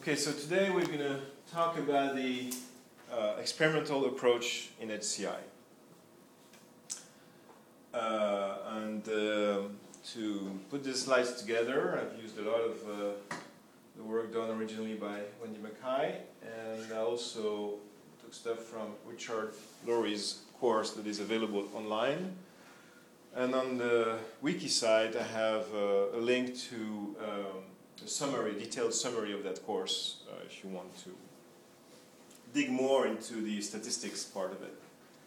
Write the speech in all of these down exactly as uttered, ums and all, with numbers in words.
Okay, so today we're going to talk about the uh, experimental approach in H C I. Uh, and uh, to put these slides together, I've used a lot of uh, the work done originally by Wendy Mackay, and I also took stuff from Richard Lowry's course that is available online. And on the wiki site, I have uh, a link to um, a summary, detailed summary of that course, uh, if you want to dig more into the statistics part of it.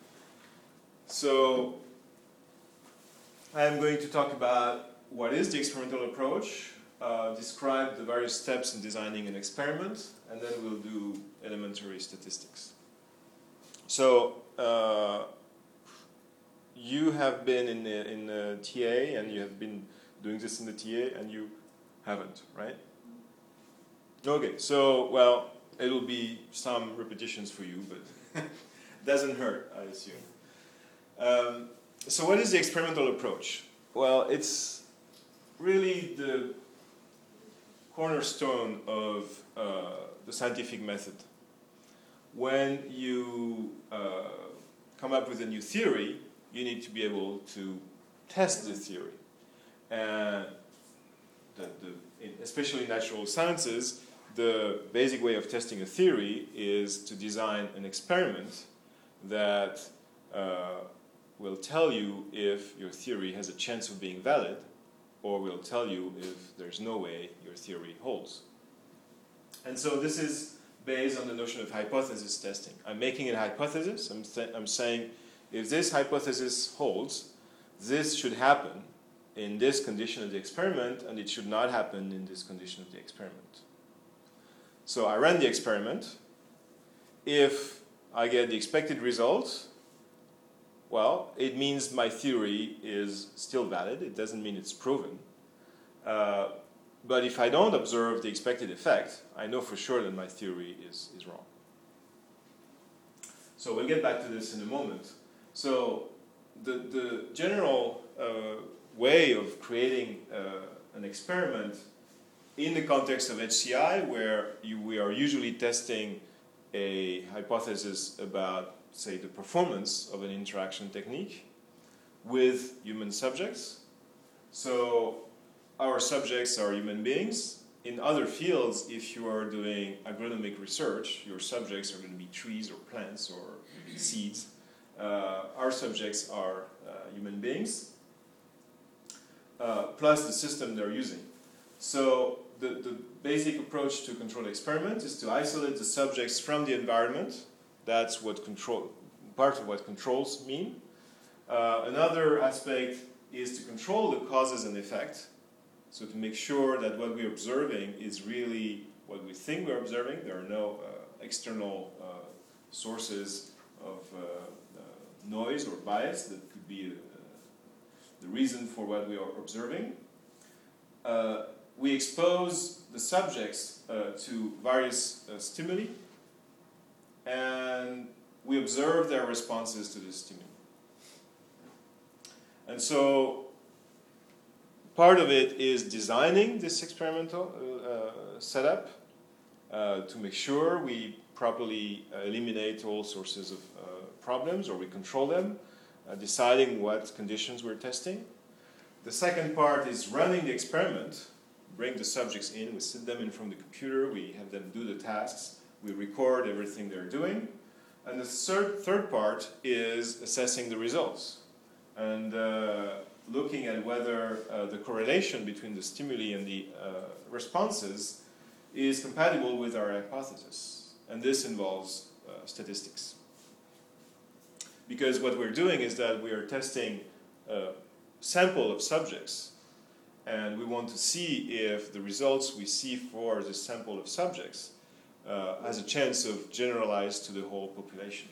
So I'm going to talk about what is the experimental approach, uh, describe the various steps in designing an experiment, and then we'll do elementary statistics. So uh, you have been in the, in the T A, and you have been doing this in the T A, and you haven't, right? Okay, so, well, it'll be some repetitions for you, but doesn't hurt, I assume. Um, so what is the experimental approach? Well, it's really the cornerstone of uh, the scientific method. When you uh, come up with a new theory, you need to be able to test the theory. And the, the, in, especially in natural sciences, the basic way of testing a theory is to design an experiment that uh, will tell you if your theory has a chance of being valid, or will tell you if there's no way your theory holds. And so this is based on the notion of hypothesis testing. I'm making a hypothesis. I'm, th- I'm saying, if this hypothesis holds, this should happen in this condition of the experiment, and it should not happen in this condition of the experiment. So I ran the experiment. If I get the expected result, well, it means my theory is still valid. It doesn't mean it's proven. Uh, but if I don't observe the expected effect, I know for sure that my theory is, is wrong. So we'll get back to this in a moment. So the, the general uh, way of creating uh, an experiment in the context of H C I, where you, we are usually testing a hypothesis about, say, the performance of an interaction technique with human subjects. So our subjects are human beings. In other fields, if you are doing agronomic research, your subjects are going to be trees or plants or seeds. Uh, our subjects are uh, human beings, uh, plus the system they're using. So the, the basic approach to controlled experiment is to isolate the subjects from the environment. That's what control, part of what controls mean. Uh, another aspect is to control the causes and effect. So to make sure that what we're observing is really what we think we're observing. There are no uh, external uh, sources of uh, uh, noise or bias that could be uh, the reason for what we are observing. Uh, we expose the subjects uh, to various uh, stimuli, and we observe their responses to the stimuli. And so part of it is designing this experimental uh, setup uh, to make sure we properly uh, eliminate all sources of uh, problems, or we control them, uh, deciding what conditions we're testing. The second part is running the experiment. Bring the subjects in, we sit them in front of the computer, we have them do the tasks, we record everything they're doing. And the third, third part is assessing the results and uh, looking at whether uh, the correlation between the stimuli and the uh, responses is compatible with our hypothesis. And this involves uh, statistics. Because what we're doing is that we are testing a sample of subjects, and we want to see if the results we see for this sample of subjects uh, has a chance of generalize to the whole population.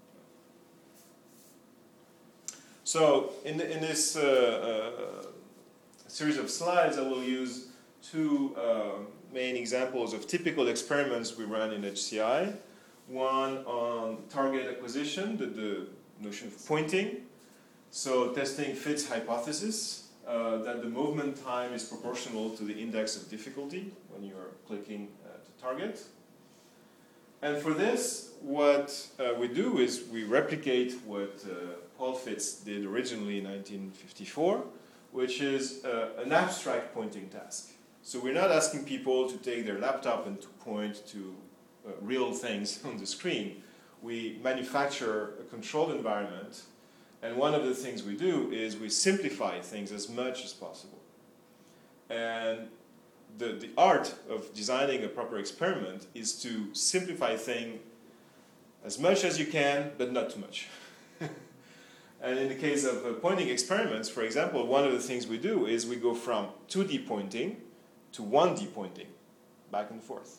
So in, the, in this uh, uh, series of slides, I will use two uh, main examples of typical experiments we run in H C I. One on target acquisition, the, the notion of pointing. So testing Fitts hypothesis. uh, that the movement time is proportional to the index of difficulty when you're clicking uh, to target. And for this, what uh, we do is we replicate what uh, Paul Fitts did originally in nineteen fifty-four, which is uh, an abstract pointing task. So we're not asking people to take their laptop and to point to uh, real things on the screen. We manufacture a controlled environment, and one of the things we do is we simplify things as much as possible. And the, the art of designing a proper experiment is to simplify things as much as you can, but not too much. And in the case of uh, pointing experiments, for example, one of the things we do is we go from two D pointing to one D pointing, back and forth.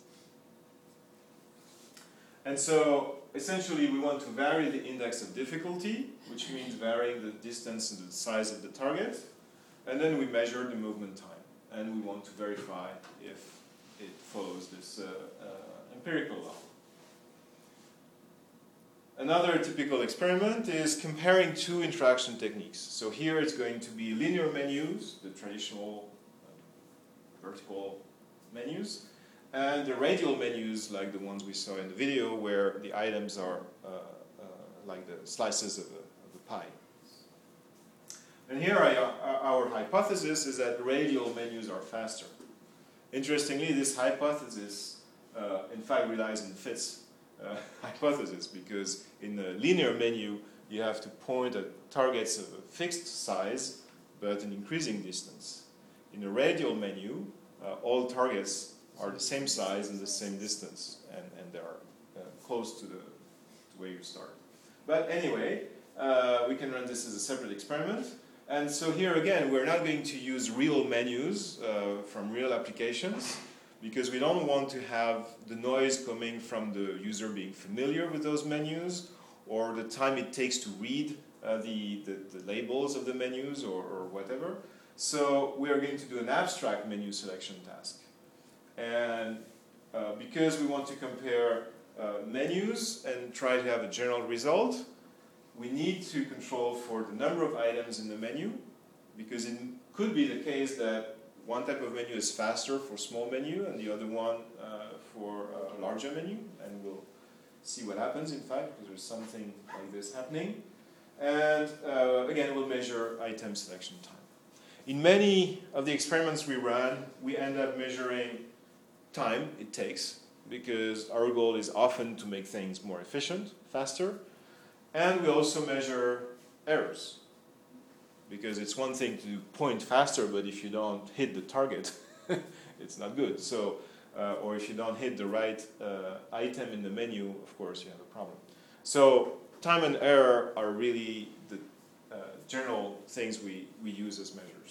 And so, essentially, we want to vary the index of difficulty, which means varying the distance and the size of the target, and then we measure the movement time, and we want to verify if it follows this uh, uh, empirical law. Another typical experiment is comparing two interaction techniques. So here it's going to be linear menus, the traditional uh, vertical menus, and the radial menus like the ones we saw in the video where the items are uh, uh, like the slices of a, of a pie. And here I, uh, our hypothesis is that radial menus are faster. Interestingly, this hypothesis uh, in fact relies on Fitts' Uh, hypothesis, because in the linear menu you have to point at targets of a fixed size but an increasing distance. In the radial menu, uh, all targets are the same size and the same distance, and, and they are uh, close to the to where you start. But anyway, uh, we can run this as a separate experiment. And so here again, we're not going to use real menus uh, from real applications, because we don't want to have the noise coming from the user being familiar with those menus, or the time it takes to read uh, the, the, the labels of the menus, or, or whatever. So we are going to do an abstract menu selection task. And uh, because we want to compare uh, menus and try to have a general result, we need to control for the number of items in the menu, because it could be the case that one type of menu is faster for small menu and the other one uh, for a larger menu, and we'll see what happens in fact, because there's something like this happening. And uh, again, we'll measure item selection time. In many of the experiments we run, we end up measuring time it takes, because our goal is often to make things more efficient, faster, and we also measure errors. Because it's one thing to point faster, but if you don't hit the target, it's not good. So, uh, or if you don't hit the right uh, item in the menu, of course, you have a problem. So, time and error are really the uh, general things we, we use as measures.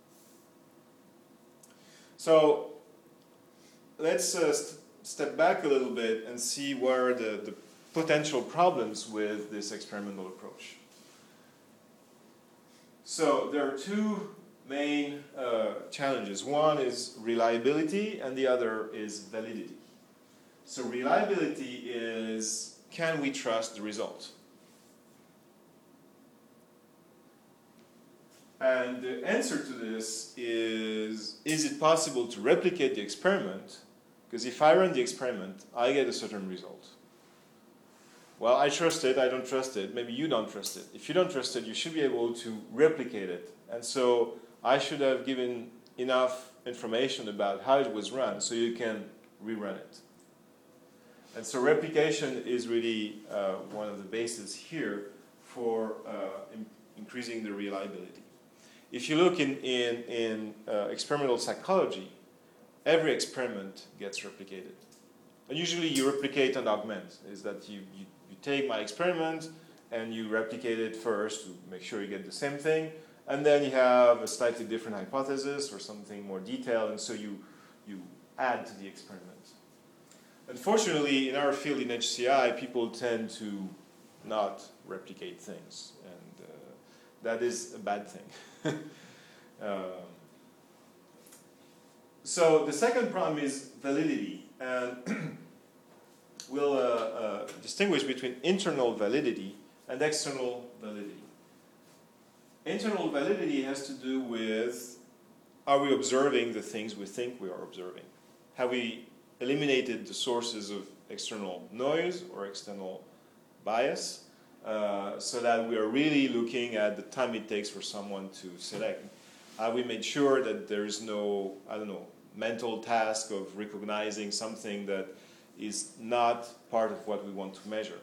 So, let's uh, st step back a little bit and see what are the, the potential problems with this experimental approach. So there are two main uh, challenges. One is reliability and the other is validity. So reliability is, can we trust the result? And the answer to this is, is it possible to replicate the experiment? Because if I run the experiment, I get a certain result. Well, I trust it, I don't trust it, maybe you don't trust it. If you don't trust it, you should be able to replicate it. And so I should have given enough information about how it was run so you can rerun it. And so replication is really uh, one of the bases here for uh, in increasing the reliability. If you look in, in, in uh, experimental psychology, every experiment gets replicated. And usually you replicate and augment, is that you, you You take my experiment and you replicate it first to make sure you get the same thing, and then you have a slightly different hypothesis or something more detailed, and so you, you add to the experiment. Unfortunately, in our field in H C I, people tend to not replicate things, and uh, that is a bad thing. um, so the second problem is validity, and we'll uh, uh, distinguish between internal validity and external validity. internal validity has to do with, are we observing the things we think we are observing? Have we eliminated the sources of external noise or external bias uh, so that we are really looking at the time it takes for someone to select? Have we made sure that there is no, I don't know, mental task of recognizing something that is not part of what we want to measure?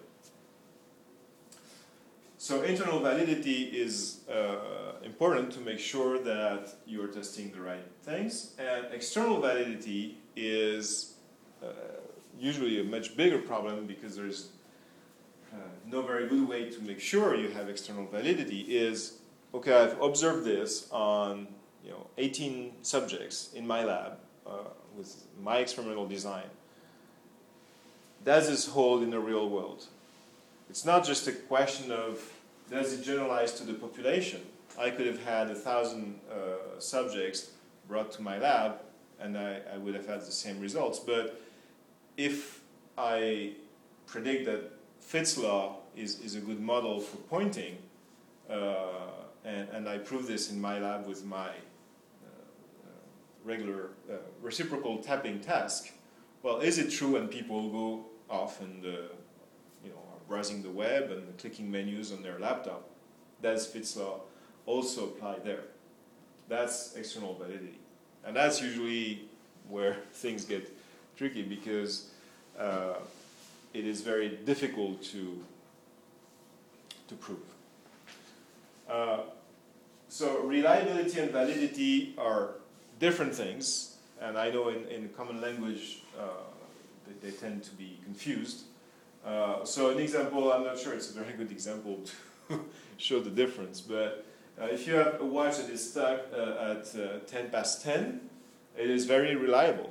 So internal validity is uh, important to make sure that you are testing the right things, and external validity is uh, usually a much bigger problem because there's uh, no very good way to make sure you have external validity. Is, okay, I've observed this on you know eighteen subjects in my lab uh, with my experimental design. Does this hold in the real world? It's not just a question of does it generalize to the population. I could have had a thousand uh, subjects brought to my lab and I, I would have had the same results. But if I predict that Fitts law is, is a good model for pointing, uh, and, and I prove this in my lab with my uh, uh, regular uh, reciprocal tapping task, well, is it true when people go off and uh, you know, are browsing the web and clicking menus on their laptop? Does Fitts law also apply there? That's external validity. And that's usually where things get tricky because uh, it is very difficult to, to prove. Uh, so reliability and validity are different things, and I know in, in common language uh, they, they tend to be confused. Uh, so an example, I'm not sure it's a very good example to show the difference, but uh, if you have a watch that is stuck uh, at uh, ten past ten, it is very reliable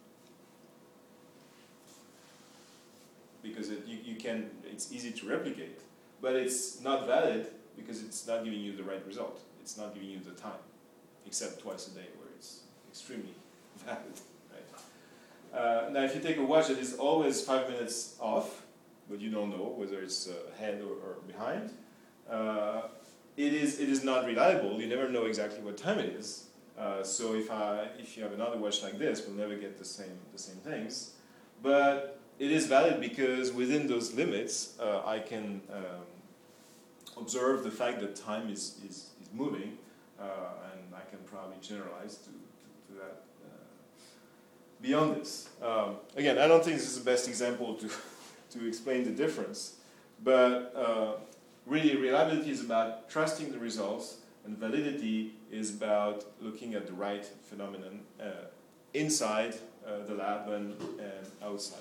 because it, you, you can, it's easy to replicate, but it's not valid because it's not giving you the right result. It's not giving you the time, except twice a day where it's extremely valid. Right? Uh, now, if you take a watch that is always five minutes off, but you don't know whether it's uh, ahead or, or behind, uh, it is it is not reliable. You never know exactly what time it is. Uh, so if I if you have another watch like this, we'll never get the same the same things. But it is valid because within those limits, uh, I can um, observe the fact that time is is, is moving, uh, and I can probably generalize to to, to that. Uh, beyond this, um, again, I don't think this is the best example to to explain the difference, but. Uh, Really, reliability is about trusting the results, and validity is about looking at the right phenomenon uh, inside uh, the lab and, and outside.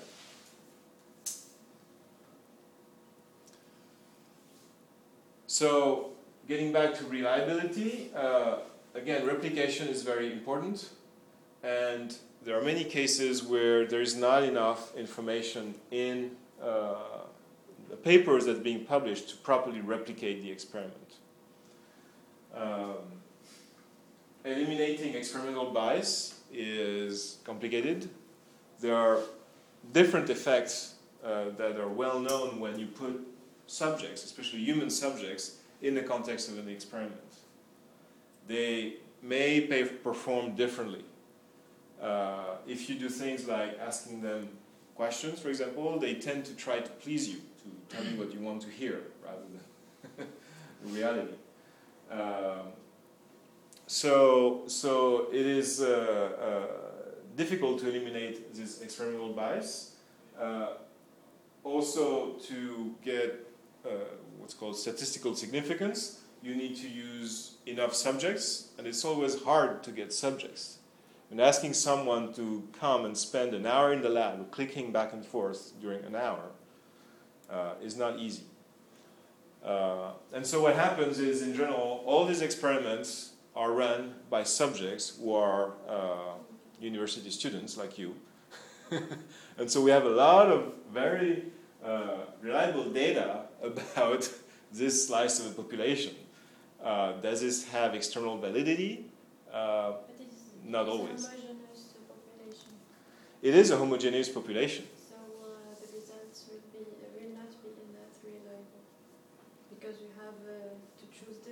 So, getting back to reliability, uh, again, replication is very important, and there are many cases where there is not enough information in uh, the papers that are being published to properly replicate the experiment. Um, eliminating experimental bias is complicated. There are different effects uh, that are well known when you put subjects, especially human subjects, in the context of an experiment. They may pay, perform differently. Uh, if you do things like asking them questions, for example, they tend to try to please you, to tell you what you want to hear rather than reality. Um, so, so it is uh, uh, difficult to eliminate this experimental bias. Uh, also, to get uh, what's called statistical significance, you need to use enough subjects, and it's always hard to get subjects. And asking someone to come and spend an hour in the lab clicking back and forth during an hour uh, is not easy. Uh, and so what happens is, in general, all these experiments are run by subjects who are uh, university students like you. And so we have a lot of very uh, reliable data about this slice of the population. Uh, does this have external validity? Uh, Not always. It's a homogeneous population. It is a homogeneous population. So uh, the results will be uh, will not be in that reliable because you have uh, to choose different populations.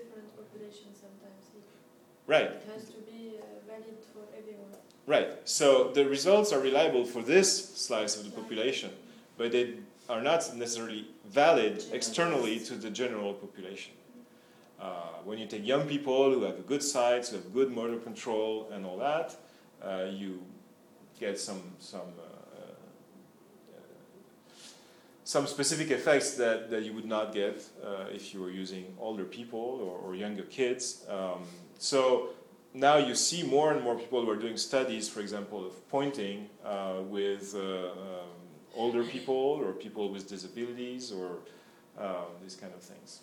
population sometimes. It, Right. it has to be uh, valid for everyone. Right. So the results are reliable for this slice of the population, but they are not necessarily valid externally to the general population. Uh, when you take young people who have a good sight, who have good motor control and all that, uh, you get some some uh, uh, some specific effects that, that you would not get uh, if you were using older people or, or younger kids. Um, so now you see more and more people who are doing studies, for example, of pointing uh, with uh, um, older people or people with disabilities or uh, these kind of things.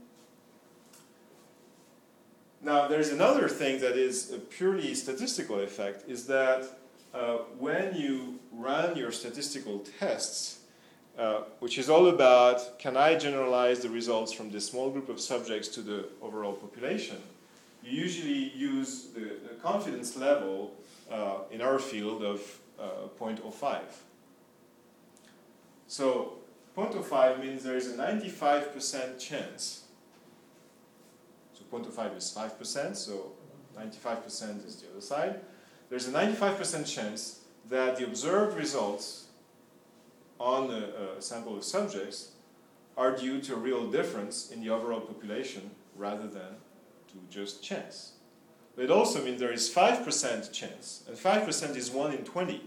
Now, there's another thing that is a purely statistical effect, is that uh, when you run your statistical tests, uh, which is all about, can I generalize the results from this small group of subjects to the overall population, you usually use the, the confidence level uh, in our field of uh, zero point zero five. So zero point zero five means there is a ninety-five percent chance. So zero point zero five is five percent, so ninety-five percent is the other side. There's a ninety-five percent chance that the observed results on a, a sample of subjects are due to a real difference in the overall population rather than to just chance. But it also means there is five percent chance, and five percent is one in twenty,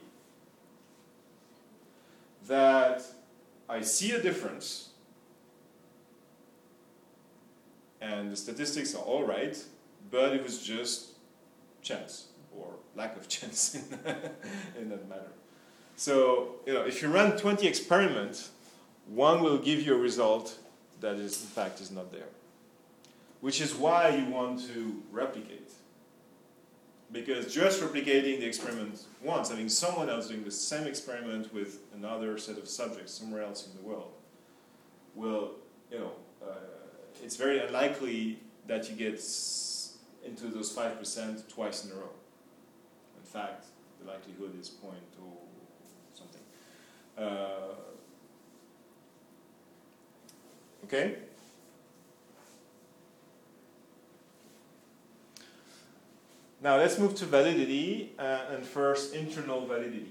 that I see a difference and the statistics are all right, but it was just chance or lack of chance in, in that matter. So, you know, if you run twenty experiments, one will give you a result that is, in fact, is not there. Which is why you want to replicate. Because just replicating the experiment once, having someone else doing the same experiment with another set of subjects somewhere else in the world, will, you know, uh, it's very unlikely that you get into those five percent twice in a row. In fact, the likelihood is zero point two something. Uh, okay? Now let's move to validity, uh, and first internal validity.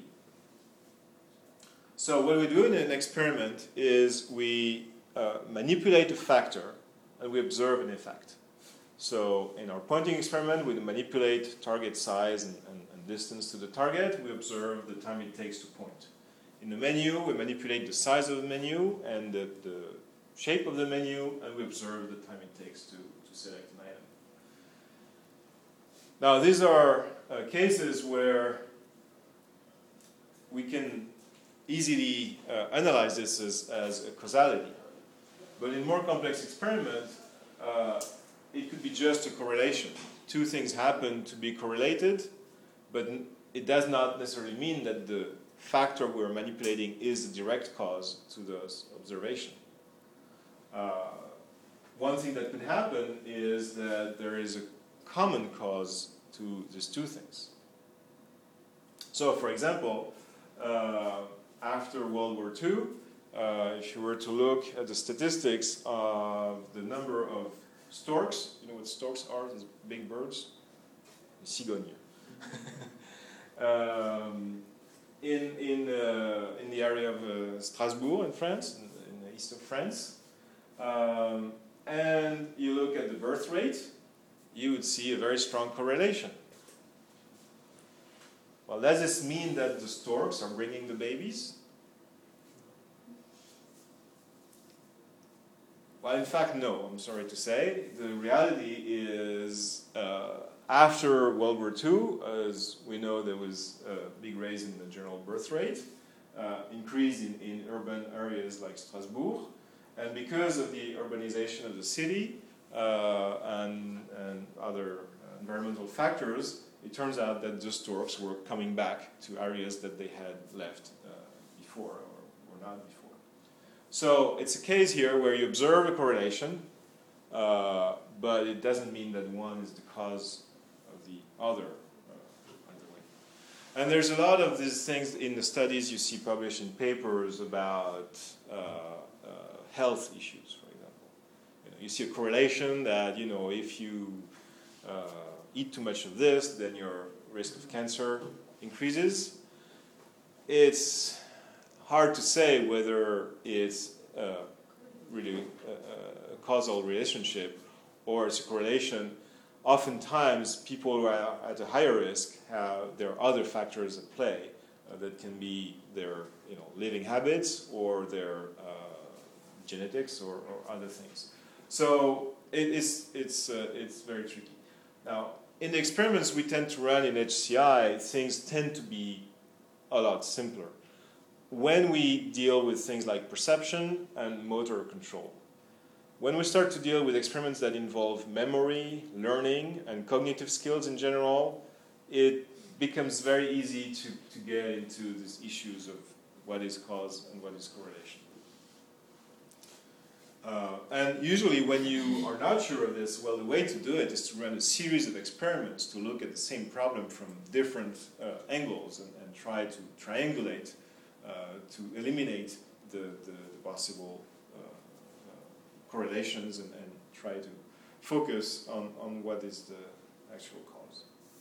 So what we do in an experiment is we uh, manipulate a factor and we observe an effect. So in our pointing experiment, we manipulate target size and, and, and distance to the target. We observe the time it takes to point. In the menu, we manipulate the size of the menu and the, the shape of the menu, and we observe the time it takes to, to select an item. Now, these are uh, cases where we can easily uh, analyze this as, as a causality. But in more complex experiments, uh, it could be just a correlation. Two things happen to be correlated, but it does not necessarily mean that the factor we're manipulating is the direct cause to this observation. Uh, one thing that could happen is that there is a common cause to these two things. So, for example, uh, after World War Two, uh, if you were to look at the statistics of the number of storks, you know what storks are, these big birds? Cigognes. um, in, in, uh, in the area of uh, Strasbourg in France, in, in the east of France, um, and you look at the birth rate, you would see a very strong correlation. Well, does this mean that the storks are bringing the babies? Well, in fact, no, I'm sorry to say. The reality is, uh, after World War Two, as we know, there was a big raise in the general birth rate, uh, increase in, in urban areas like Strasbourg, and because of the urbanization of the city uh, and, and other environmental factors, it turns out that the storks were coming back to areas that they had left uh, before or, or not before. So it's a case here where you observe a correlation, uh, but it doesn't mean that one is the cause of the other. Uh, either way. And there's a lot of these things in the studies you see published in papers about uh, uh, health issues, for example. You you see a correlation that, you know, if you uh, eat too much of this, then your risk of cancer increases. It's hard to say whether it's uh, really a, a causal relationship or it's a correlation. Oftentimes, people who are at a higher risk have there are other factors at play uh, that can be their, you know, living habits or their uh, genetics or, or other things. So it is it's uh, it's very tricky. Now, in the experiments we tend to run in H C I, things tend to be a lot simpler when we deal with things like perception and motor control. When we start to deal with experiments that involve memory, learning, and cognitive skills in general, it becomes very easy to, to get into these issues of what is cause and what is correlation. Uh, and usually when you are not sure of this, well, the way to do it is to run a series of experiments to look at the same problem from different uh, angles and, and try to triangulate uh, to eliminate the, the, the possible uh, uh, correlations and, and try to focus on, on what is the actual cause.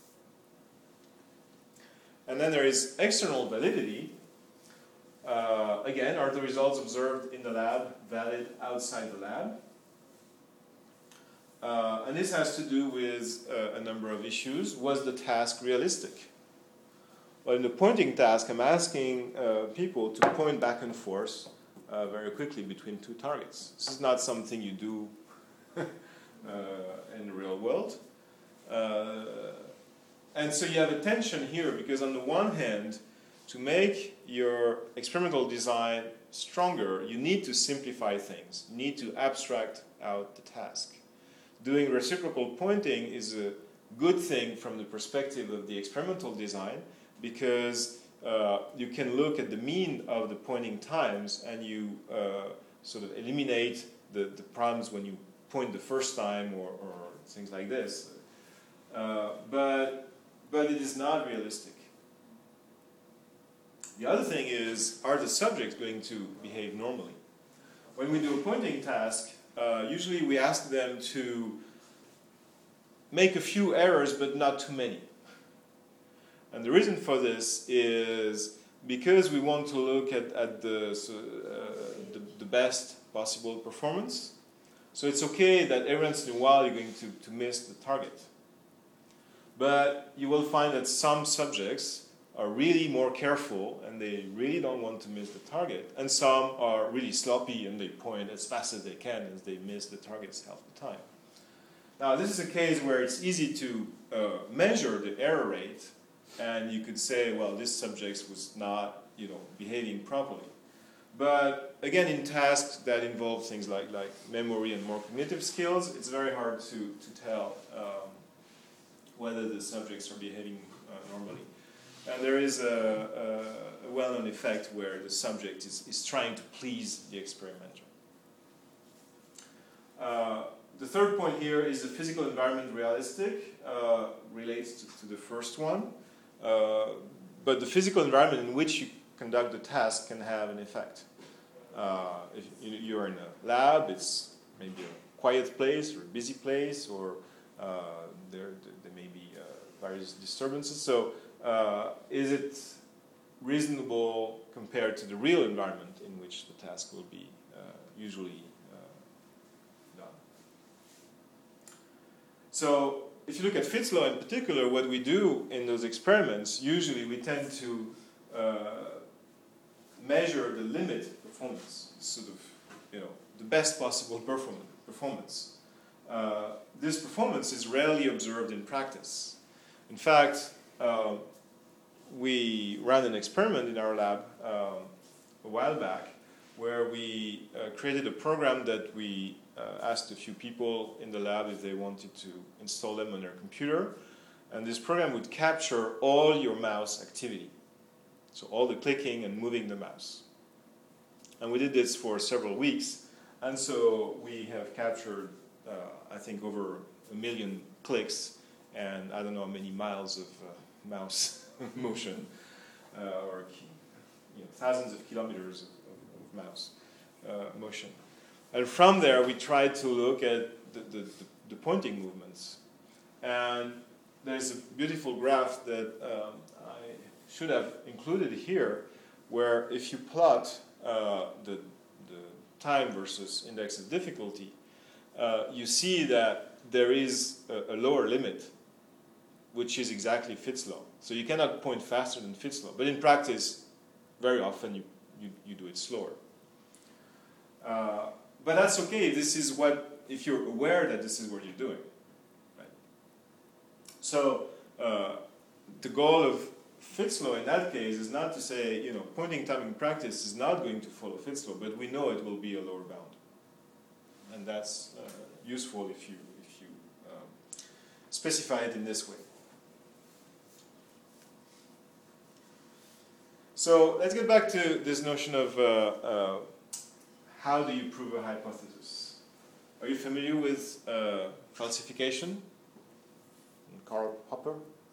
And then there is external validity. Uh, again, are the results observed in the lab valid outside the lab? Uh, and this has to do with uh, a number of issues. Was the task realistic? Well, in the pointing task, I'm asking uh, people to point back and forth uh, very quickly between two targets. This is not something you do uh, in the real world. Uh, and so you have a tension here, because on the one hand, to make your experimental design stronger, you need to simplify things. You need to abstract out the task. Doing reciprocal pointing is a good thing from the perspective of the experimental design, because uh, you can look at the mean of the pointing times and you uh, sort of eliminate the, the problems when you point the first time or, or things like this. Uh, but, but it is not realistic. The other thing is, are the subjects going to behave normally? When we do a pointing task, uh, usually we ask them to make a few errors, but not too many. And the reason for this is because we want to look at, at the, uh, the, the best possible performance. So it's okay that every once in a while you're going to, to miss the target. But you will find that some subjects are really more careful and they really don't want to miss the target. And some are really sloppy and they point as fast as they can and they miss the targets half the time. Now this is a case where it's easy to uh, measure the error rate, and you could say, well, this subject was not, you know, behaving properly. But again, in tasks that involve things like, like memory and more cognitive skills, it's very hard to, to tell um, whether the subjects are behaving uh, normally. And there is a, a, a well-known effect where the subject is, is trying to please the experimenter. Uh, the third point here is the physical environment realistic, uh, relates to, to the first one. Uh, but the physical environment in which you conduct the task can have an effect. Uh, if you're in a lab, it's maybe a quiet place or a busy place, or uh, there, there may be uh, various disturbances. So uh, is it reasonable compared to the real environment in which the task will be uh, usually uh, done? So if you look at Fitts law in particular, what we do in those experiments, usually we tend to uh, measure the limit performance, sort of, you know, the best possible perform performance. Uh, this performance is rarely observed in practice. In fact, uh, we ran an experiment in our lab um, a while back where we uh, created a program that we uh, asked a few people in the lab if they wanted to install them on their computer. And this program would capture all your mouse activity. So all the clicking and moving the mouse. And we did this for several weeks. And so we have captured, uh, I think, over a million clicks and I don't know how many miles of uh, mouse motion, uh, or you know, thousands of kilometers of, of, of mouse uh, motion. And from there, we tried to look at the, the, the, the pointing movements. And there's a beautiful graph that um, I should have included here, where if you plot uh, the, the time versus index of difficulty, uh, you see that there is a, a lower limit, which is exactly Fitts law. So you cannot point faster than Fitts law. But in practice, very often you, you, you do it slower. Uh, but that's okay. This is what, if you're aware that this is what you're doing. Right? So uh, the goal of Fitts law in that case is not to say, you know, pointing time in practice is not going to follow Fitts law, but we know it will be a lower bound. And that's uh, useful if you, if you um, specify it in this way. So let's get back to this notion of uh, uh, how do you prove a hypothesis? Are you familiar with uh, falsification? Karl Popper?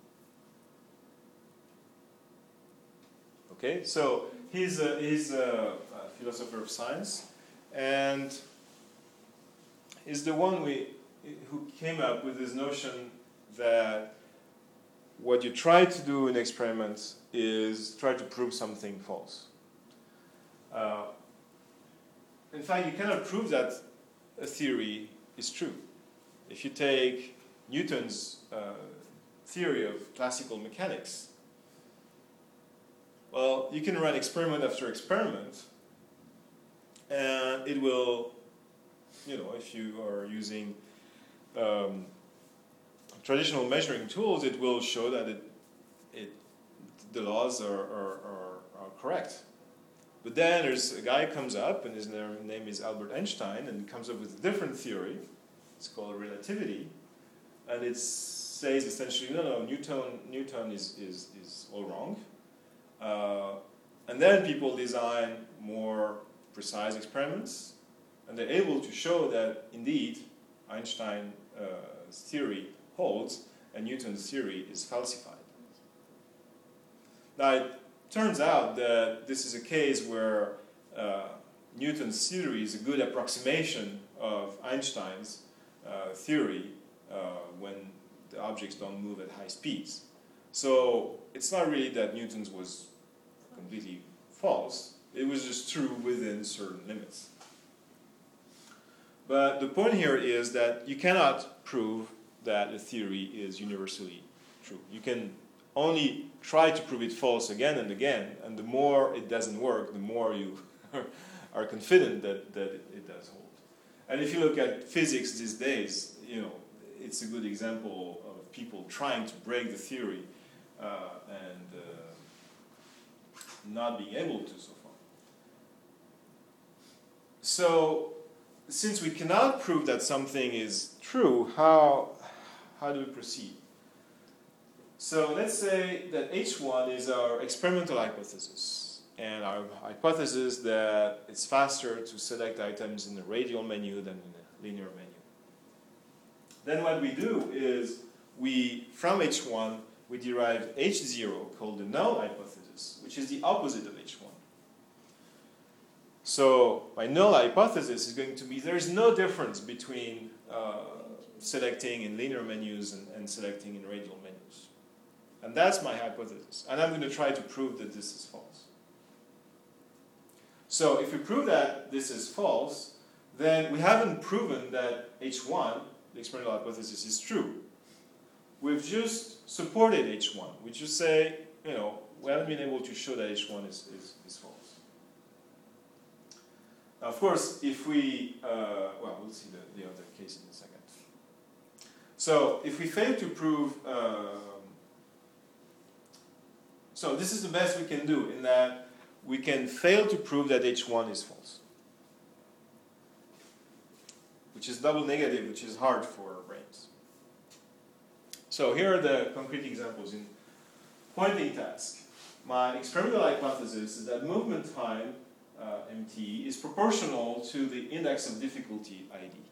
Okay, so he's a, he's a, a philosopher of science, and is the one we, who came up with this notion that what you try to do in experiments is try to prove something false. Uh, in fact, you cannot prove that a theory is true. If you take Newton's uh, theory of classical mechanics, well, you can run experiment after experiment, and it will, you know, if you are using um, traditional measuring tools, it will show that it, it the laws are, are, are, are correct. But then there's a guy comes up, and his name is Albert Einstein, and comes up with a different theory. It's called relativity, and it says essentially, no, no, Newton, Newton is, is, is all wrong. Uh, and then people design more precise experiments, and they're able to show that indeed Einstein's uh, theory holds, and Newton's theory is falsified. Now, it turns out that this is a case where uh, Newton's theory is a good approximation of Einstein's uh, theory uh, when the objects don't move at high speeds. So it's not really that Newton's was completely false. It was just true within certain limits. But the point here is that you cannot prove that a theory is universally true. You can only try to prove it false again and again, and the more it doesn't work, the more you are confident that, that it does hold. And if you look at physics these days, you know, it's a good example of people trying to break the theory uh, and uh, not being able to so far. So, since we cannot prove that something is true, how, how do we proceed? So let's say that H one is our experimental hypothesis, and our hypothesis that it's faster to select items in the radial menu than in the linear menu. Then what we do is, we from H one, we derive H zero, called the null hypothesis, which is the opposite of H one. So my null hypothesis is going to be, there's no difference between uh, selecting in linear menus and, and selecting in radial menus. And that's my hypothesis. And I'm going to try to prove that this is false. So if we prove that this is false, then we haven't proven that H one, the experimental hypothesis, is true. We've just supported H one. We just say, you know, we haven't been able to show that H one is, is, is false. Now, of course, if we, uh, well, we'll see the, the other case in a second. So if we fail to prove, um, so this is the best we can do, in that we can fail to prove that H one is false, which is double negative, which is hard for our brains. So here are the concrete examples. In pointing task, my experimental hypothesis is that movement time, uh, M T, is proportional to the index of difficulty, I D.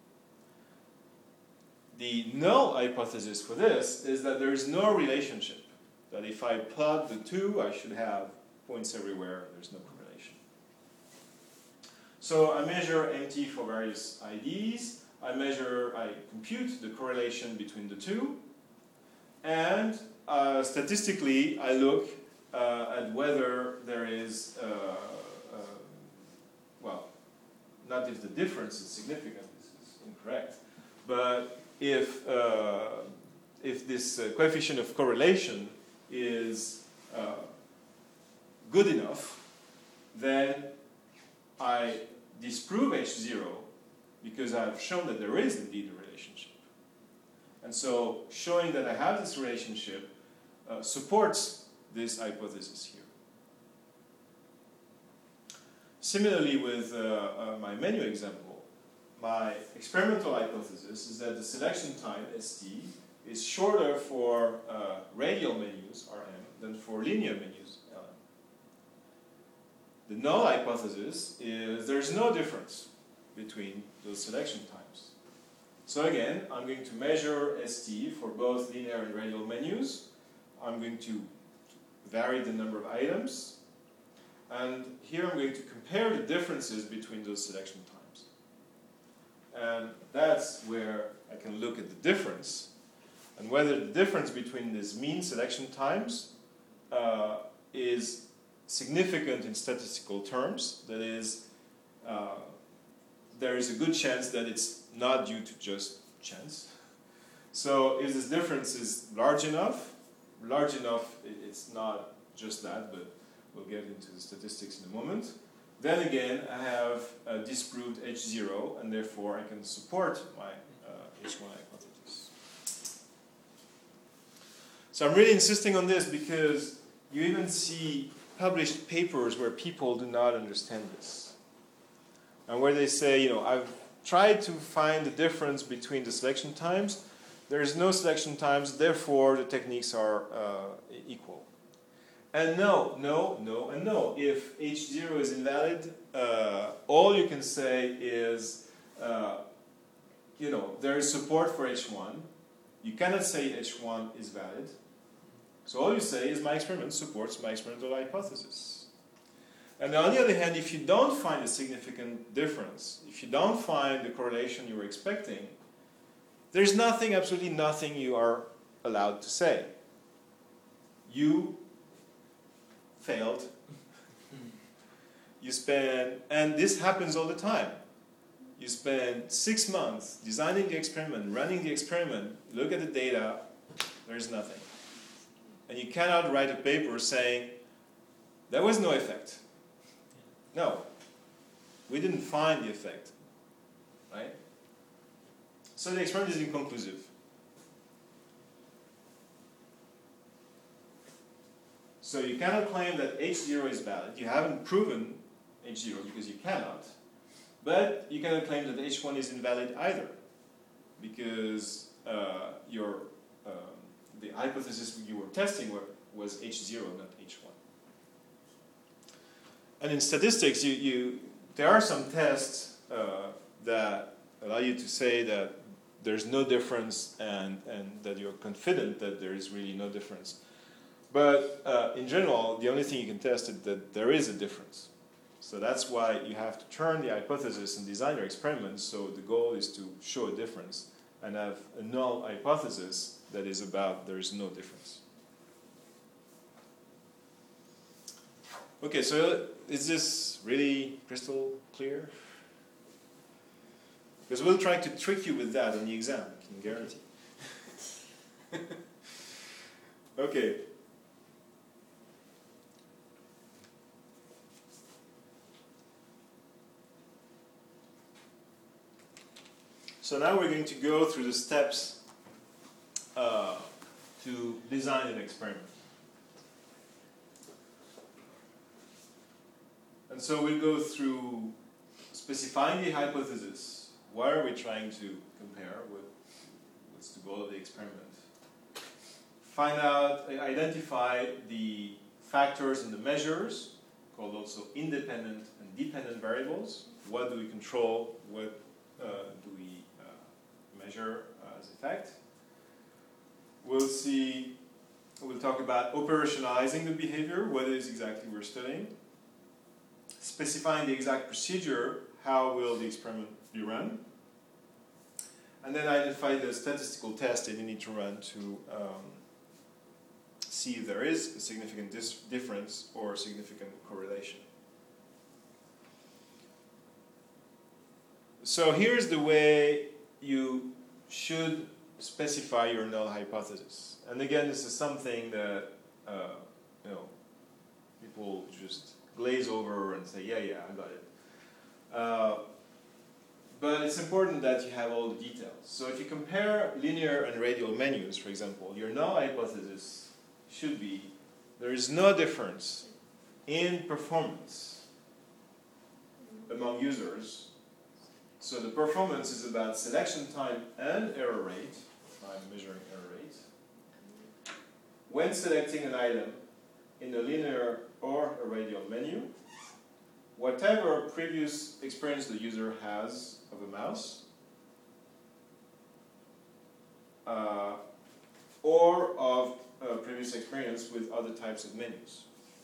The null hypothesis for this is that there is no relationship. That if I plot the two, I should have points everywhere. There's no correlation. So I measure M T for various I Ds, I measure, I compute the correlation between the two, and uh, statistically I look uh, at whether there is, uh, uh, well, not if the difference is significant, this is incorrect, but if, uh, if this uh, coefficient of correlation is uh, good enough, then I disprove H zero because I've shown that there is indeed a relationship. And so showing that I have this relationship uh, supports this hypothesis here. Similarly with uh, uh, my menu example, my experimental hypothesis is that the selection time, S T, is shorter for uh, radial menus, R M, than for linear menus, L M. The null hypothesis is there's no difference between those selection times. So again, I'm going to measure S T for both linear and radial menus. I'm going to vary the number of items. And here I'm going to compare the differences between those selection times. And that's where I can look at the difference and whether the difference between these mean selection times uh, is significant in statistical terms. That is, uh, there is a good chance that it's not due to just chance. So if this difference is large enough, large enough, it's not just that, but we'll get into the statistics in a moment. Then again, I have uh, disproved H zero, and therefore I can support my uh, H one hypothesis. So I'm really insisting on this because you even see published papers where people do not understand this. And where they say, you know, I've tried to find the difference between the selection times. There is no selection times, therefore the techniques are uh, equal. And no, no, no, and no. If H zero is invalid, uh, all you can say is, uh, you know, there is support for H one. You cannot say H one is valid. So all you say is my experiment supports my experimental hypothesis. And on the other hand, if you don't find a significant difference, if you don't find the correlation you were expecting, there's nothing, absolutely nothing you are allowed to say. You failed. You spend, and this happens all the time. You spend six months designing the experiment, running the experiment, look at the data, there's nothing. And you cannot write a paper saying, there was no effect. No, we didn't find the effect, right? So the experiment is inconclusive. So you cannot claim that H zero is valid. You haven't proven H zero because you cannot. But you cannot claim that H one is invalid either, because uh, your uh, the hypothesis you were testing were, was H zero, not H one. And in statistics, you, you there are some tests uh, that allow you to say that there's no difference and, and that you're confident that there is really no difference. But uh, in general, the only thing you can test is that there is a difference. So that's why you have to turn the hypothesis and design your experiments. So the goal is to show a difference and have a null hypothesis that is about there is no difference. Okay, so is this really crystal clear? Because we'll try to trick you with that on the exam, I can guarantee. Okay. So now we're going to go through the steps uh, to design an experiment. And so we'll go through specifying the hypothesis. What are we trying to compare? What, what's the goal of the experiment? Find out, identify the factors and the measures, called also independent and dependent variables. What do we control? What uh, do we measure uh, as effect? We'll see, we'll talk about operationalizing the behavior, what it is exactly we're studying. specifying the exact procedure, how will the experiment be run, and then identify the statistical test that you need to run to um, see if there is a significant dis difference or a significant correlation. So here's the way you should specify your null hypothesis. And again, this is something that uh, you know people just glaze over and say, yeah, yeah, I got it. Uh, but it's important that you have all the details. So if you compare linear and radial menus, for example, your null hypothesis should be there is no difference in performance among users. So the performance is about selection time and error rate. I'm measuring error rate. When selecting an item in a linear or a radial menu, whatever previous experience the user has of a mouse, uh, or of a previous experience with other types of menus.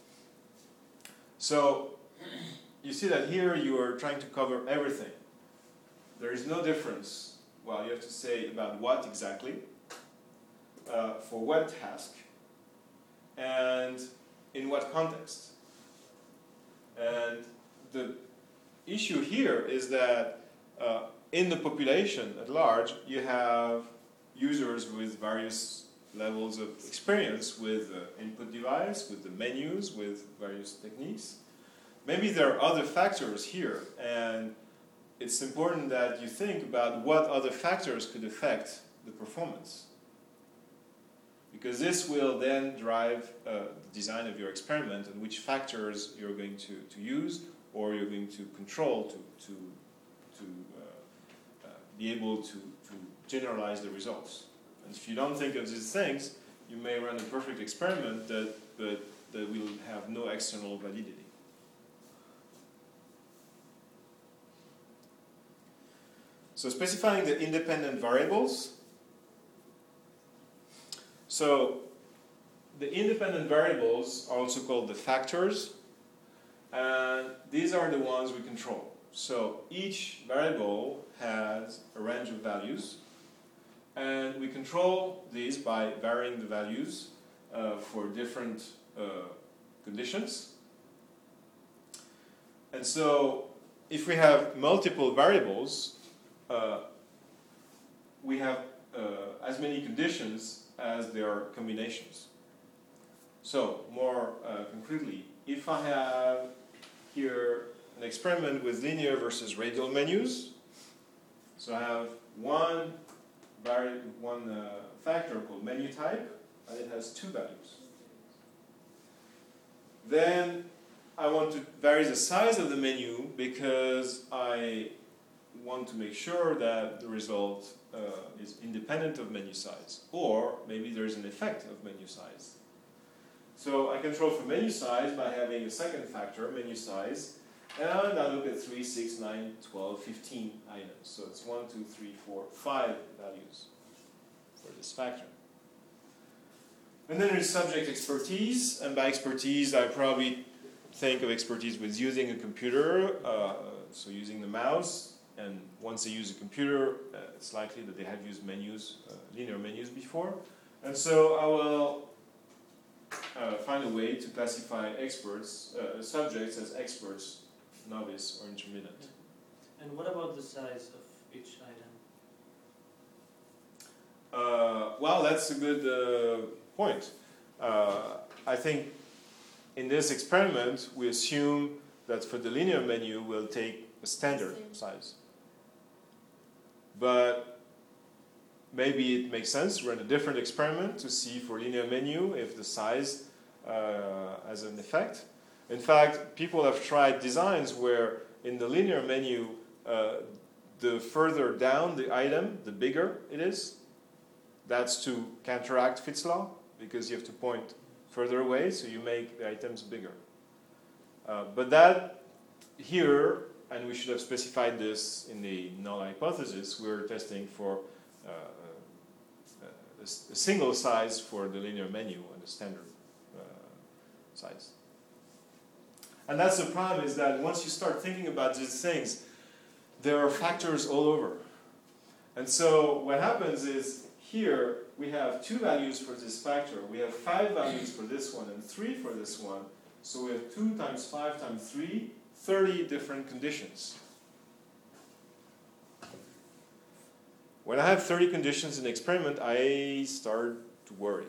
So you see that here you are trying to cover everything. There is no difference, well, you have to say about what exactly, uh, for what task, and in what context. And the issue here is that uh, in the population at large, you have users with various levels of experience with the input device, with the menus, with various techniques. Maybe there are other factors here, and it's important that you think about what other factors could affect the performance. Because this will then drive uh, the design of your experiment and which factors you're going to, to use or you're going to control to, to, to uh, uh, be able to, to generalize the results. And if you don't think of these things, you may run a perfect experiment that, but that will have no external validity. So specifying the independent variables. So the independent variables are also called the factors, and these are the ones we control. So each variable has a range of values, and we control these by varying the values uh, for different uh, conditions. And so if we have multiple variables, Uh, we have uh, as many conditions as there are combinations. So, more uh, concretely, if I have here an experiment with linear versus radial menus, so I have one, vari one uh, factor called menu type, and it has two values. Then I want to vary the size of the menu because I want to make sure that the result uh, is independent of menu size, or maybe there's an effect of menu size. So I control for menu size by having a second factor, menu size, and I look at three, six, nine, twelve, fifteen items. So it's one, two, three, four, five values for this factor. And then there's subject expertise, and by expertise I probably think of expertise with using a computer, uh, so using the mouse. And once they use a computer, uh, it's likely that they have used menus, uh, linear menus before. And so I will uh, find a way to classify experts, uh, subjects as experts, novice, or intermediate. And what about the size of each item? Uh, well, that's a good uh, point. Uh, I think in this experiment, we assume that for the linear menu, we'll take a standard size. But maybe it makes sense to run a different experiment to see for linear menu if the size uh, has an effect. In fact, people have tried designs where in the linear menu, uh, the further down the item, the bigger it is. That's to counteract Fitts law, because you have to point further away, so you make the items bigger. Uh, but that here, and we should have specified this in the null hypothesis, we're testing for uh, a, a single size for the linear menu and a standard uh, size. And that's the problem, is that once you start thinking about these things, there are factors all over. And so what happens is, here we have two values for this factor. We have five values for this one and three for this one. So we have two times five times three, thirty different conditions. When I have thirty conditions in the experiment, I start to worry.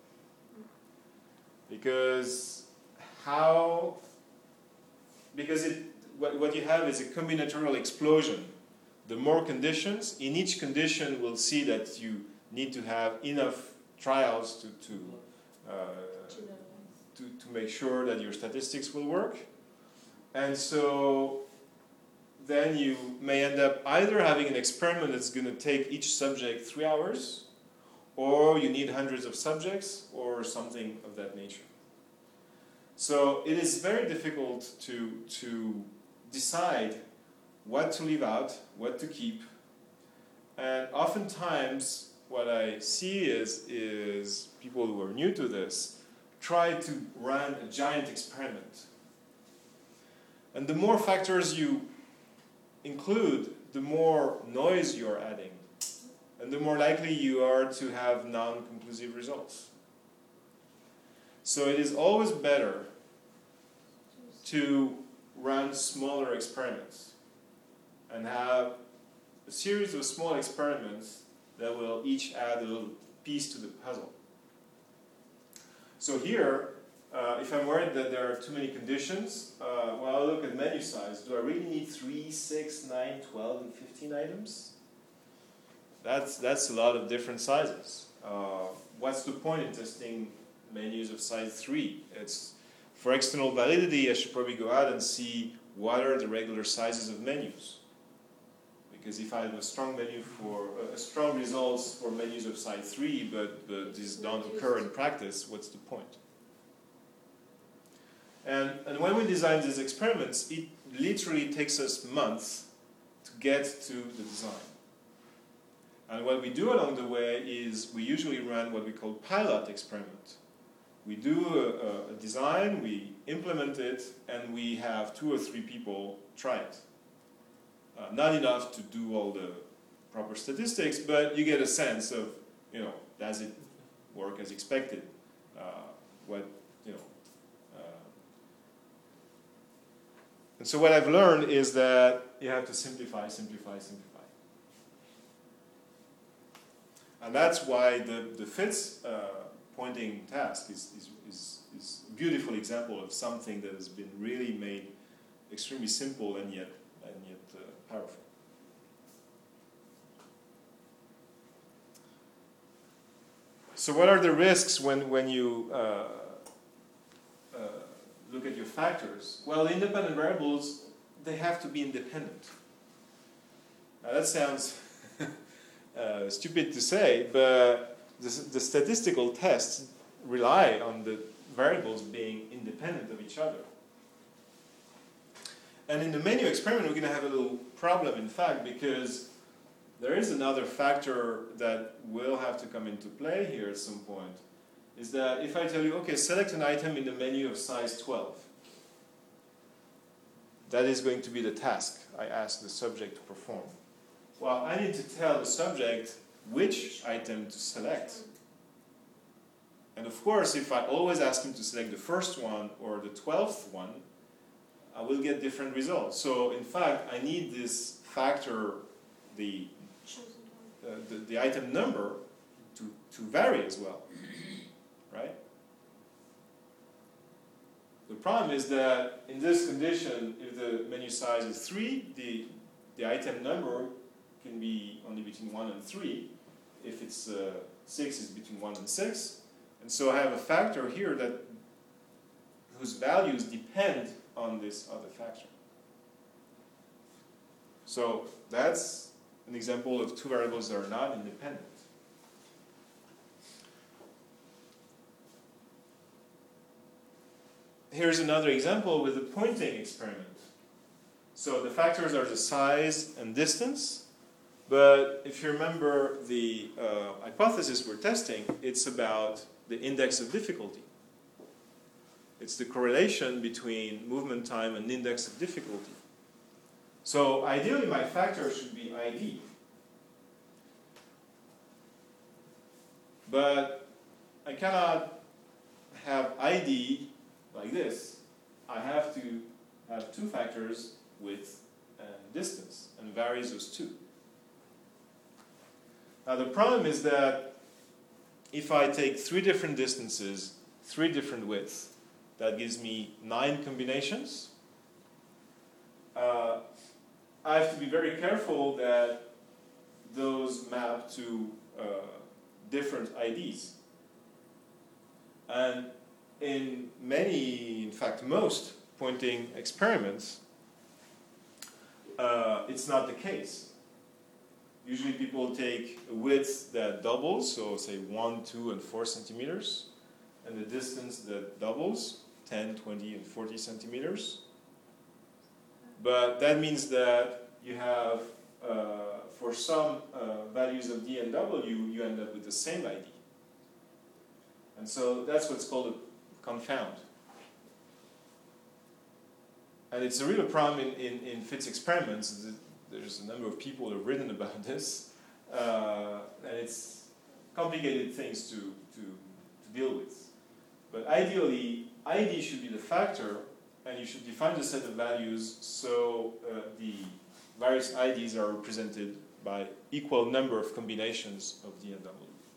Because how, because it, what, what you have is a combinatorial explosion. The more conditions, in each condition we'll see that you need to have enough trials to, to, uh, to, to make sure that your statistics will work. And so then you may end up either having an experiment that's going to take each subject three hours, or you need hundreds of subjects, or something of that nature. So it is very difficult to, to decide what to leave out, what to keep. And oftentimes what I see is, is people who are new to this try to run a giant experiment. And the more factors you include, the more noise you're adding. And the more likely you are to have non-conclusive results. So it is always better to run smaller experiments and have a series of small experiments that will each add a little piece to the puzzle. So here, uh, if I'm worried that there are too many conditions, uh, well, I'll look at menu size. Do I really need three, six, nine, twelve, and fifteen items? That's, that's a lot of different sizes. Uh, what's the point in testing menus of size three? It's, for external validity, I should probably go out and see what are the regular sizes of menus. Because if I have a strong menu for uh, strong results for menus of size three, but, but these don't occur in practice, what's the point? And, and when we design these experiments, it literally takes us months to get to the design. And what we do along the way is we usually run what we call pilot experiment. We do a, a design, we implement it, and we have two or three people try it. Uh, not enough to do all the proper statistics, but you get a sense of, you know, does it work as expected? Uh, what, you know. Uh, and so what I've learned is that you have to simplify, simplify, simplify. And that's why the, the fits uh, pointing task is, is, is, is a beautiful example of something that has been really made extremely simple and yet, and yet uh, powerful. So what are the risks when, when you uh, uh, look at your factors? Well, the independent variables, they have to be independent. Now that sounds uh, stupid to say, but the, the statistical tests rely on the variables being independent of each other. And in the menu experiment, we're going to have a little problem, in fact, because there is another factor that will have to come into play here at some point, is that if I tell you, okay, select an item in the menu of size twelve, that is going to be the task I ask the subject to perform. Well, I need to tell the subject which item to select. And of course, if I always ask him to select the first one or the twelfth one, I will get different results. So in fact, I need this factor, the, uh, the, the item number, to, to vary as well, right? The problem is that in this condition, if the menu size is three, the, the item number can be only between one and three. If it's uh, six, it's between one and six. And so I have a factor here that whose values depend on this other factor. So that's an example of two variables that are not independent. Here's another example with the pointing experiment. So the factors are the size and distance, but if you remember the uh, hypothesis we're testing, it's about the index of difficulty. It's the correlation between movement time and index of difficulty. So ideally my factor should be I D. But I cannot have I D like this. I have to have two factors, width and distance, and varies those two. Now the problem is that if I take three different distances, three different widths, that gives me nine combinations. Uh, I have to be very careful that those map to uh, different I Ds. And in many, in fact most, pointing experiments, uh, it's not the case. Usually people take a width that doubles, so say one, two, and four centimeters, and the distance that doubles, ten, twenty, and forty centimeters. But that means that you have, uh, for some uh, values of D and W, you end up with the same I D. And so that's what's called a confound. And it's a real problem in, in, in Fitts experiments. There's a number of people who have written about this. Uh, and it's complicated things to, to, to deal with. But ideally, I D should be the factor, and you should define the set of values so uh, the various I Ds are represented by equal number of combinations of D and W.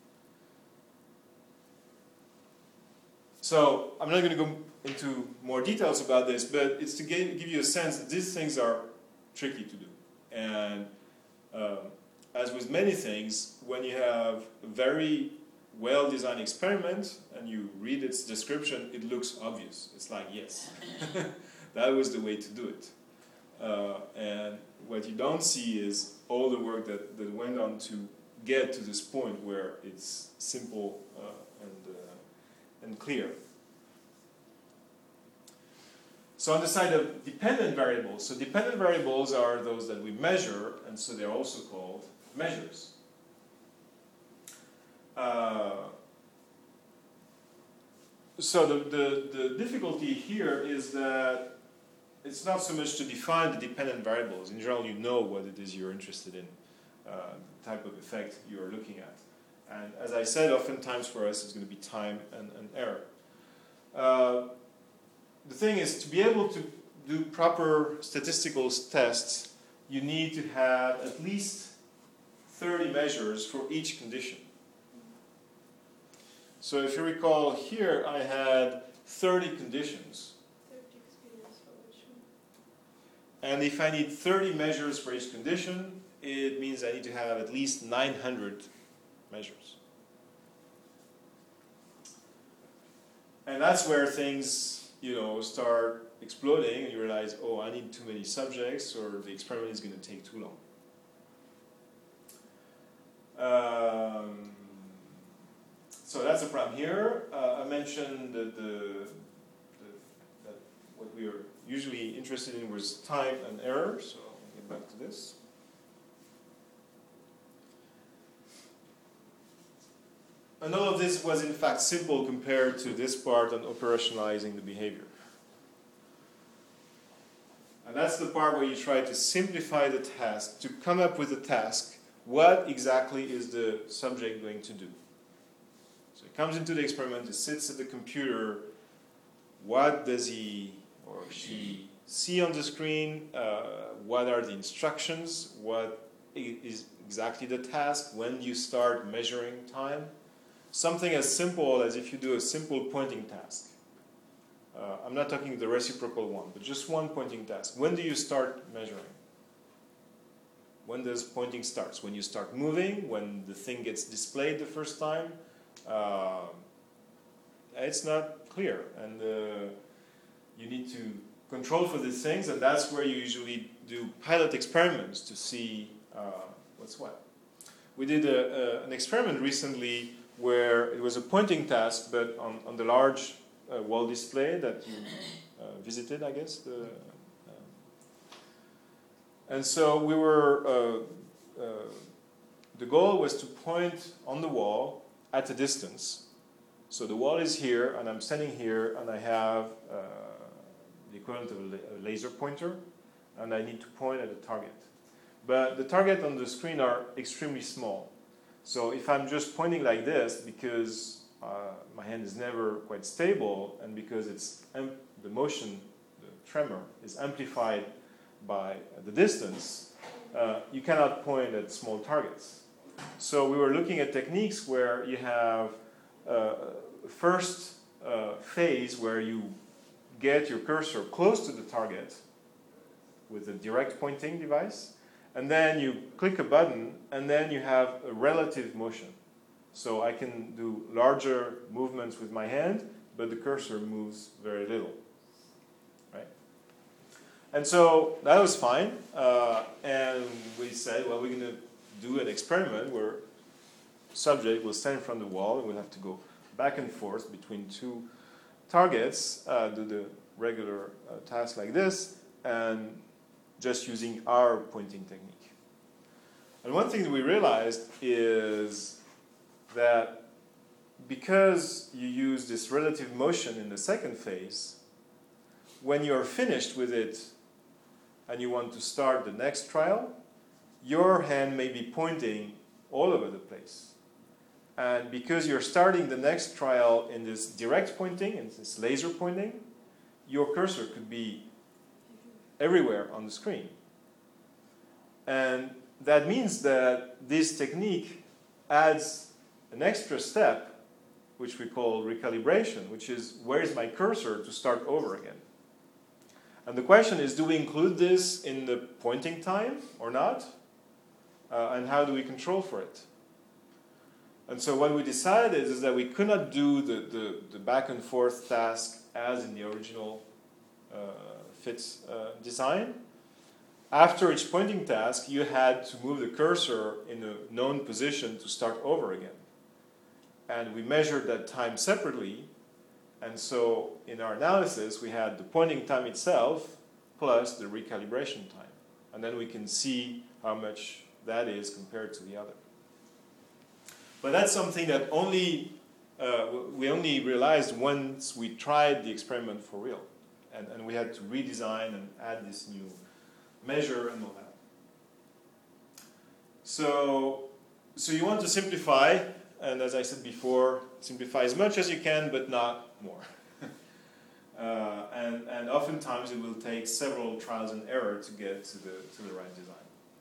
So I'm not going to go into more details about this, but it's to give, give you a sense that these things are tricky to do. And uh, as with many things, when you have a very well-designed experiment and you read its description, it looks obvious. It's like, yes, that was the way to do it. Uh, and what you don't see is all the work that, that went on to get to this point where it's simple uh, and, uh, and clear. So on the side of dependent variables, so dependent variables are those that we measure, and so they're also called measures. Uh, so the, the, the difficulty here is that it's not so much to define the dependent variables. In general, you know what it is you're interested in, uh, the type of effect you're looking at. And as I said, oftentimes for us it's going to be time and, and error. Uh, the thing is, to be able to do proper statistical tests, you need to have at least thirty measures for each condition. So if you recall here, I had thirty conditions. thirty experience for which one? And if I need thirty measures for each condition, it means I need to have at least nine hundred measures. And that's where things, you know, start exploding and you realize, oh, I need too many subjects or the experiment is going to take too long. Um, so that's a problem here. Uh, I mentioned that, the, the, that what we are usually interested in was time and error, so I'll get back to this. And all of this was in fact simple compared to this part on operationalizing the behavior. And that's the part where you try to simplify the task, to come up with a task. What exactly is the subject going to do? So he comes into the experiment, he sits at the computer. What does he or she see on the screen? Uh, what are the instructions? What is exactly the task? When do you start measuring time? Something as simple as if you do a simple pointing task. Uh, I'm not talking the reciprocal one, but just one pointing task. When do you start measuring? When does pointing start? When you start moving? When the thing gets displayed the first time? Uh, it's not clear, and uh, you need to control for these things, and that's where you usually do pilot experiments to see uh, what's what. We did a, a, an experiment recently where it was a pointing task, but on, on the large uh, wall display that you uh, visited, I guess. The, um, and so we were, uh, uh, the goal was to point on the wall at a distance. So the wall is here, and I'm standing here, and I have uh, the equivalent of a, la a laser pointer, and I need to point at a target. But the target on the screen are extremely small. So if I'm just pointing like this, because uh, my hand is never quite stable, and because it's the motion, the tremor, is amplified by the distance, uh, you cannot point at small targets. So we were looking at techniques where you have uh, first uh, phase where you get your cursor close to the target with a direct pointing device, and then you click a button, and then you have a relative motion. So I can do larger movements with my hand, but the cursor moves very little, right? And so that was fine, uh, and we said, well, we're going to do an experiment where subject will stand in front of the wall, and we'll have to go back and forth between two targets, uh, do the regular uh, task like this, and just using our pointing technique. And one thing that we realized is that because you use this relative motion in the second phase, when you're finished with it and you want to start the next trial, your hand may be pointing all over the place. And because you're starting the next trial in this direct pointing, in this laser pointing, your cursor could be everywhere on the screen. And that means that this technique adds an extra step, which we call recalibration, which is where is my cursor to start over again? And the question is, do we include this in the pointing time or not? Uh, and how do we control for it? And so what we decided is that we could not do the, the, the back and forth task as in the original uh, FITS uh, design. After each pointing task, you had to move the cursor in a known position to start over again. And we measured that time separately. And so in our analysis, we had the pointing time itself plus the recalibration time. And then we can see how much that is compared to the other. But that's something that only uh, we only realized once we tried the experiment for real. And, and we had to redesign and add this new measure and all that. So, so you want to simplify, and as I said before, simplify as much as you can, but not more. uh, and, and oftentimes it will take several trials and error to get to the, to the right design.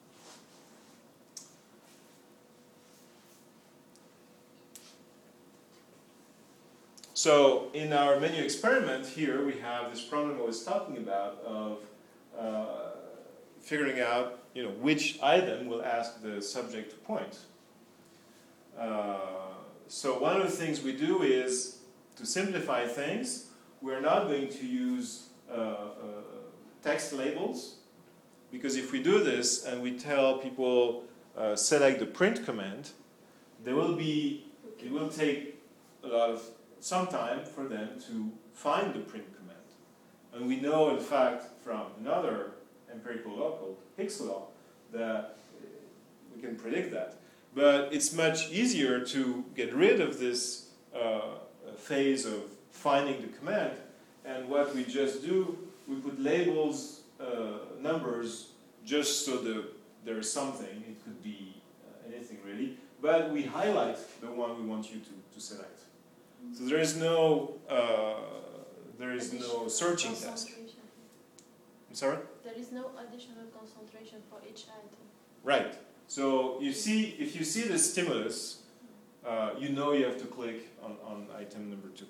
So in our menu experiment here, we have this problem I was talking about of uh, figuring out, you know, which item will ask the subject to point. Uh, so one of the things we do is, to simplify things, we're not going to use uh, uh, text labels, because if we do this and we tell people uh, select the print command, there will be, it will take a lot of some time for them to find the print command. And we know, in fact, from another empirical law called Hicks' law, that we can predict that. But it's much easier to get rid of this uh, phase of finding the command. And what we just do, we put labels, uh, numbers, just so that there is something. It could be uh, anything really. But we highlight the one we want you to, to select. So there is no uh, there is no searching task. I'm sorry? There is no additional concentration for each item. Right. So you see, if you see the stimulus, uh, you know you have to click on, on item number two.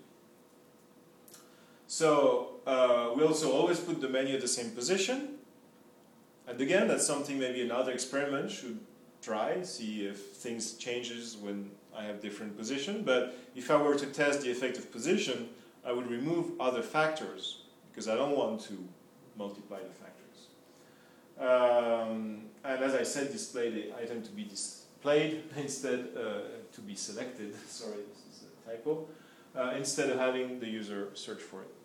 So uh, we also always put the menu at the same position. And again, that's something maybe another experiment should try, see if things changes when I have different position. But if I were to test the effect of position, I would remove other factors because I don't want to multiply the factors. Um, and as I said, display the item to be displayed instead uh, to be selected. Sorry, this is a typo. Uh, instead of having the user search for it.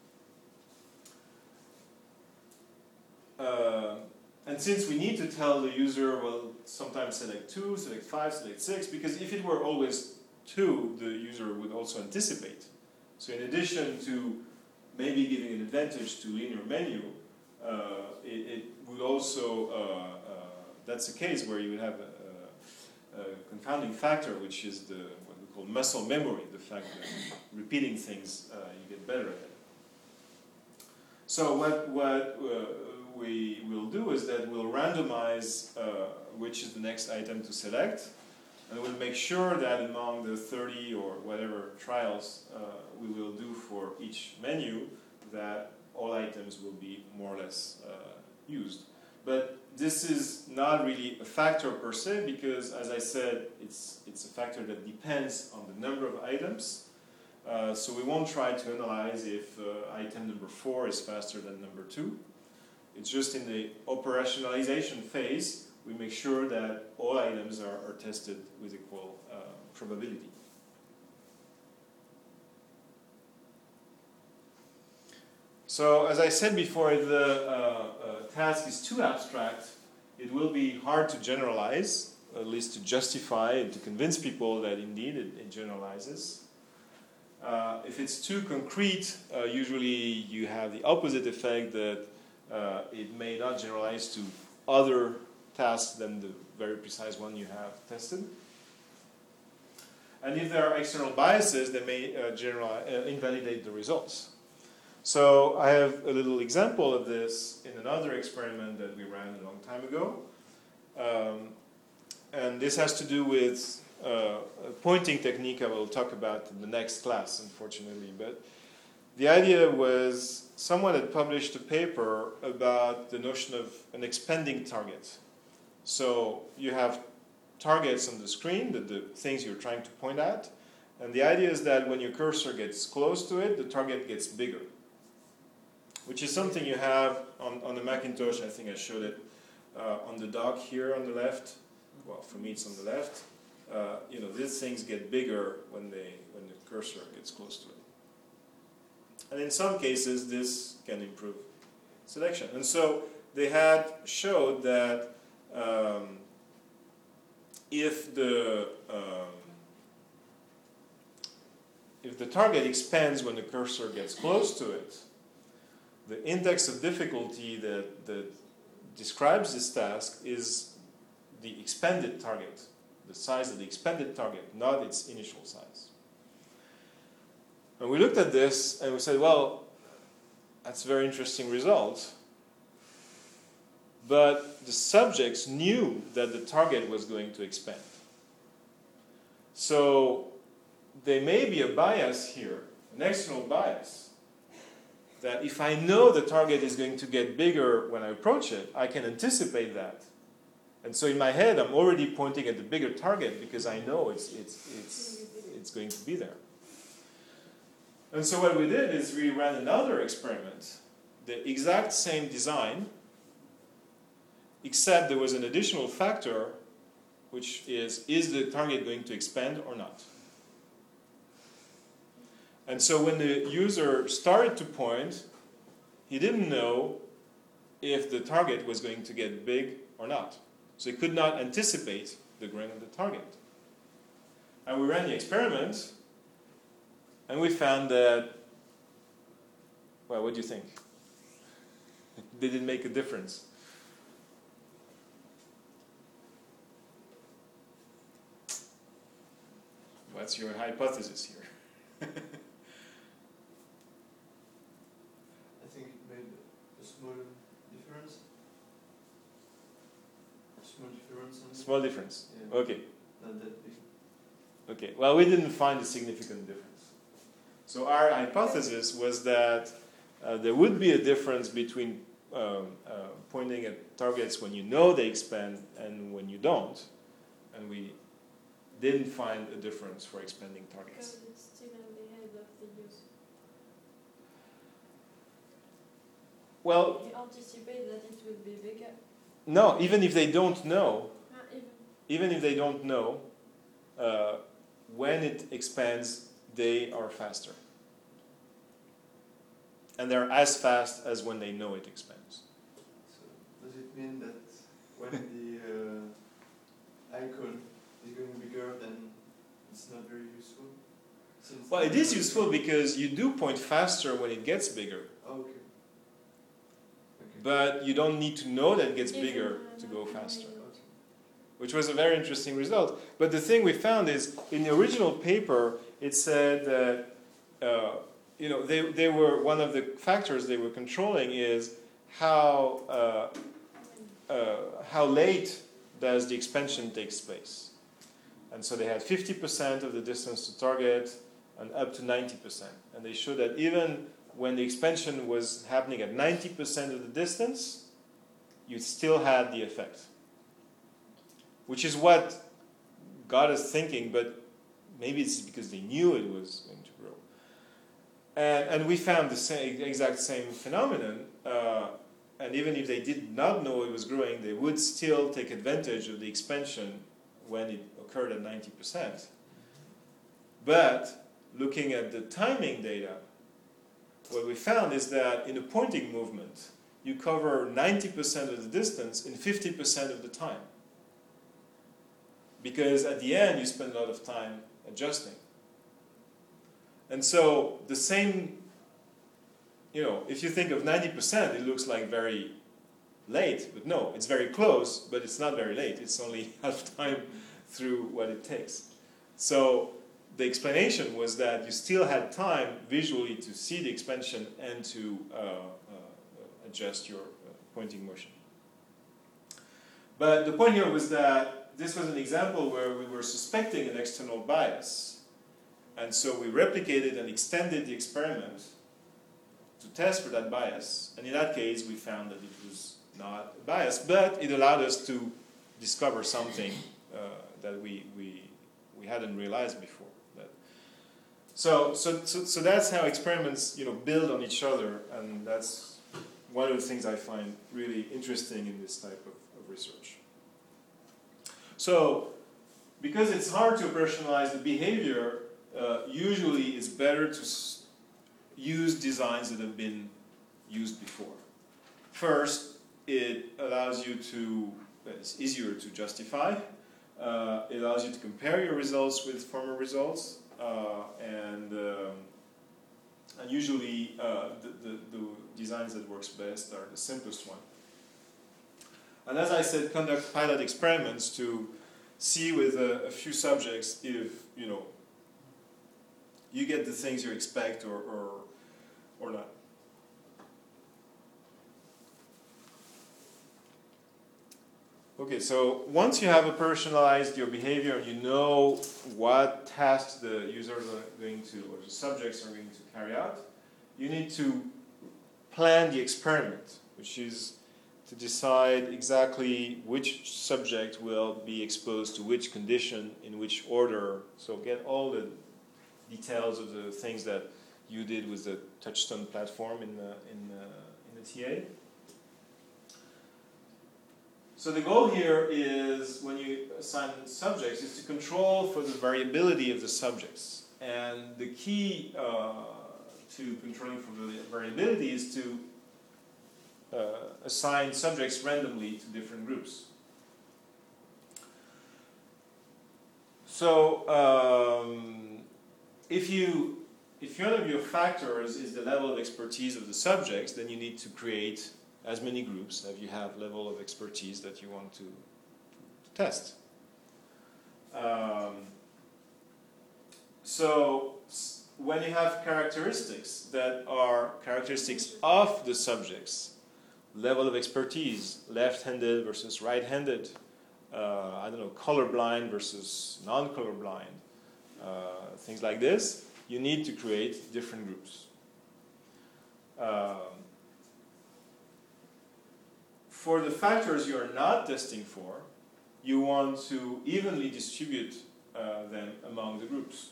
Uh, And since we need to tell the user, well, sometimes select two, select five, select six, because if it were always two, the user would also anticipate. So in addition to maybe giving an advantage to linear menu, uh, it, it would also, uh, uh, that's a case where you would have a, a, a confounding factor, which is the what we call muscle memory, the fact that repeating things uh, you get better at it. So what, what uh, we will do is that we'll randomize uh, which is the next item to select, and we'll make sure that among the thirty or whatever trials uh, we will do for each menu, that all items will be more or less uh, used. But this is not really a factor per se, because as I said, it's, it's a factor that depends on the number of items. Uh, so we won't try to analyze if uh, item number four is faster than number two. It's just in the operationalization phase, we make sure that all items are, are tested with equal uh, probability. So as I said before, if the uh, uh, task is too abstract, it will be hard to generalize, at least to justify and to convince people that indeed it, it generalizes. Uh, if it's too concrete, uh, usually you have the opposite effect, that uh, it may not generalize to other tasks than the very precise one you have tested. And if there are external biases, they may uh, generalize, uh, invalidate the results. So I have a little example of this in another experiment that we ran a long time ago. Um, and this has to do with uh, a pointing technique I will talk about in the next class, unfortunately. But the idea was someone had published a paper about the notion of an expanding target. So you have targets on the screen, the, the things you're trying to point at, and the idea is that when your cursor gets close to it, the target gets bigger, which is something you have on, on the Macintosh. I think I showed it uh, on the dock here on the left. Well, for me it's on the left. Uh, you know, these things get bigger when, they, when the cursor gets close to it. And in some cases, this can improve selection. And so they had showed that Um, if the um, if the target expands when the cursor gets close to it, the index of difficulty that, that describes this task is the expanded target, the size of the expanded target, not its initial size. And we looked at this and we said, well, that's a very interesting result. But the subjects knew that the target was going to expand. So there may be a bias here, an external bias, that if I know the target is going to get bigger when I approach it, I can anticipate that. And so in my head, I'm already pointing at the bigger target because I know it's, it's, it's, it's going to be there. And so what we did is we ran another experiment, the exact same design, except there was an additional factor, which is, is the target going to expand or not? And so when the user started to point, he didn't know if the target was going to get big or not. So he could not anticipate the growing of the target. And we ran the experiment, and we found that, well, what do you think? Did it make a difference? What's your hypothesis here? I think it made a small difference. Small difference. Only. Small difference. Yeah. Okay. Not that big. Okay. Well, we didn't find a significant difference. So our hypothesis was that uh, there would be a difference between um, uh, pointing at targets when you know they expand and when you don't, and we didn't find a difference for expanding targets. Because it's still in the head of the user. Well, You anticipate that it will be bigger. no, even if they don't know, Ah, even. even if they don't know, uh, when it expands, they are faster. And they're as fast as when they know it expands. So does it mean that when the uh, icon is going bigger, then it's it's not very useful. Since Well, it is useful because you do point faster when it gets bigger, Oh, okay. Okay. but you don't need to know that it gets Even, bigger uh, to go not faster, really. Okay. which was a very interesting result. But the thing we found is, in the original paper, it said that uh, you know they, they were one of the factors they were controlling is how uh, uh, how late does the expansion takes place, and so they had fifty percent of the distance to target and up to ninety percent, and they showed that even when the expansion was happening at ninety percent of the distance, you still had the effect. Which is what got us thinking, but maybe it's because they knew it was going to grow. And, and we found the same, exact same phenomenon, uh, and even if they did not know it was growing, they would still take advantage of the expansion when it occurred at ninety percent. But looking at the timing data, what we found is that in a pointing movement, you cover ninety percent of the distance in fifty percent of the time. Because at the end, you spend a lot of time adjusting. And so the same, you know, if you think of ninety percent, it looks like very late, but no, it's very close, but it's not very late. It's only half time through what it takes. So the explanation was that you still had time visually to see the expansion and to uh, uh, adjust your uh, pointing motion. But the point here was that this was an example where we were suspecting an external bias. And so we replicated and extended the experiment to test for that bias. And in that case, we found that it was not a bias, but it allowed us to discover something uh, that we, we, we hadn't realized before. That so, so, so, so that's how experiments, you know, build on each other, and that's one of the things I find really interesting in this type of, of research. So, because it's hard to operationalize the behavior, uh, usually it's better to s- use designs that have been used before. First, it allows you to, it's easier to justify. Uh, it allows you to compare your results with former results, uh, and um, and usually uh, the, the, the designs that works best are the simplest one. And as I said, conduct pilot experiments to see with a, a few subjects if, you know, you get the things you expect or, or, or not. Okay, so once you have operationalized your behavior and you know what tasks the users are going to, or the subjects are going to carry out, you need to plan the experiment, which is to decide exactly which subject will be exposed to which condition, in which order. So get all the details of the things that you did with the Touchstone platform in the, in the, in the T A. So the goal here is, when you assign subjects, is to control for the variability of the subjects. And the key uh, to controlling for the variability is to uh, assign subjects randomly to different groups. So um, if you if one of your factors is the level of expertise of the subjects, then you need to create as many groups as you have level of expertise that you want to, to test. Um, so when you have characteristics that are characteristics of the subjects, level of expertise, left-handed versus right-handed, uh, I don't know, colorblind versus non-colorblind, uh, things like this, you need to create different groups. Um, For the factors you are not testing for, you want to evenly distribute uh, them among the groups.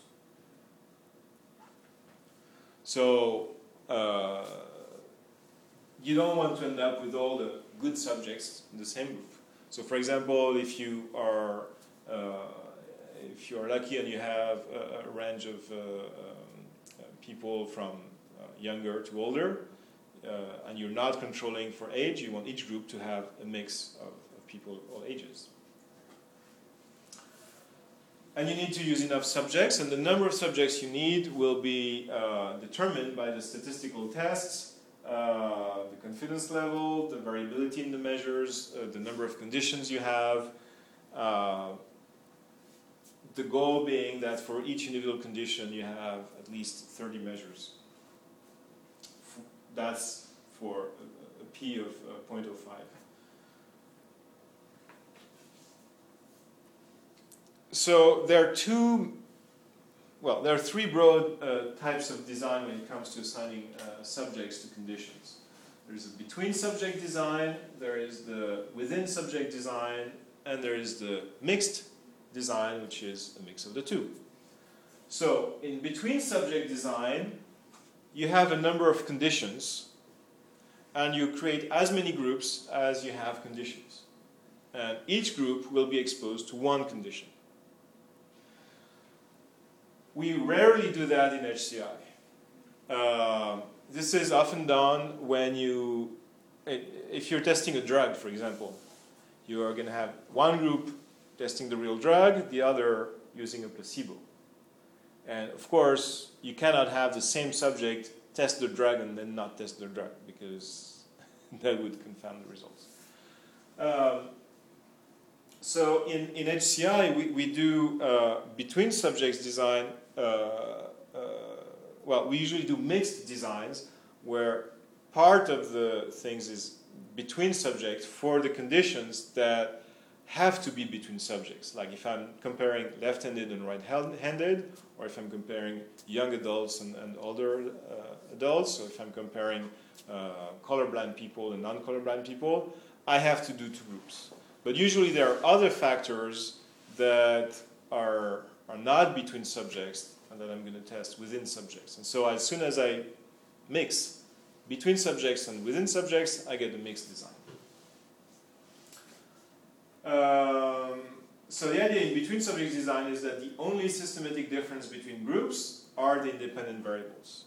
So uh, you don't want to end up with all the good subjects in the same group. So, for example, if you are uh, if you are lucky and you have a, a range of uh, um, people from uh, younger to older, Uh, and you're not controlling for age, you want each group to have a mix of, of people of all ages. and you need to use enough subjects, and the number of subjects you need will be uh, determined by the statistical tests, uh, the confidence level, the variability in the measures, uh, the number of conditions you have. Uh, the goal being that for each individual condition you have at least thirty measures. That's for a, a p of uh, zero point zero five. So there are two, well, there are three broad uh, types of design when it comes to assigning uh, subjects to conditions. There's a between subject design, there is the within subject design, and there is the mixed design, which is a mix of the two. So in between subject design, you have a number of conditions, and you create as many groups as you have conditions. And each group will be exposed to one condition. We rarely do that in H C I. Uh, this is often done when you, if you're testing a drug, for example, you are going to have one group testing the real drug, the other using a placebo. And of course, you cannot have the same subject test the drug and then not test the drug, because that would confound the results. Um, so in, in H C I, we, we do uh, between subjects design. Uh, uh, well, we usually do mixed designs where part of the things is between subjects for the conditions that have to be between subjects. Like if I'm comparing left-handed and right-handed, or if I'm comparing young adults and, and older uh, adults, or if I'm comparing uh, colorblind people and non-colorblind people, I have to do two groups. But usually there are other factors that are are not between subjects and that I'm going to test within subjects. And so as soon as I mix between subjects and within subjects, I get a mixed design. Um, so the idea in between subject design is that the only systematic difference between groups are the independent variables.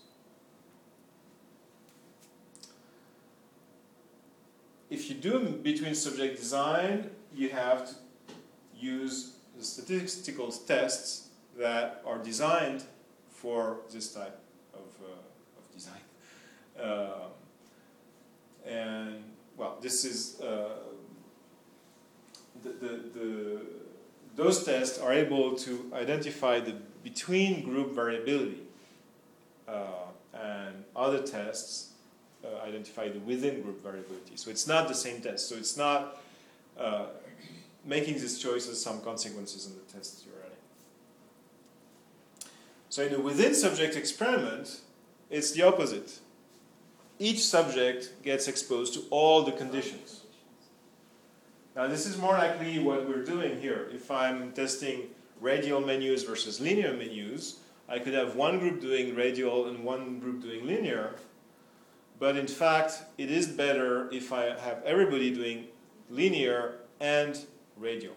If you do between subject design, you have to use the statistical tests that are designed for this type of, uh, of design. Uh, and, well, this is, uh, the, the, the, those tests are able to identify the between group variability, uh, and other tests uh, identify the within group variability. So it's not the same test. So it's not uh, making these choices some consequences in the tests you're running. So in a within subject experiment, it's the opposite. Each subject gets exposed to all the conditions. Now this is more likely what we're doing here. If I'm testing radial menus versus linear menus, I could have one group doing radial and one group doing linear. But in fact, it is better if I have everybody doing linear and radial.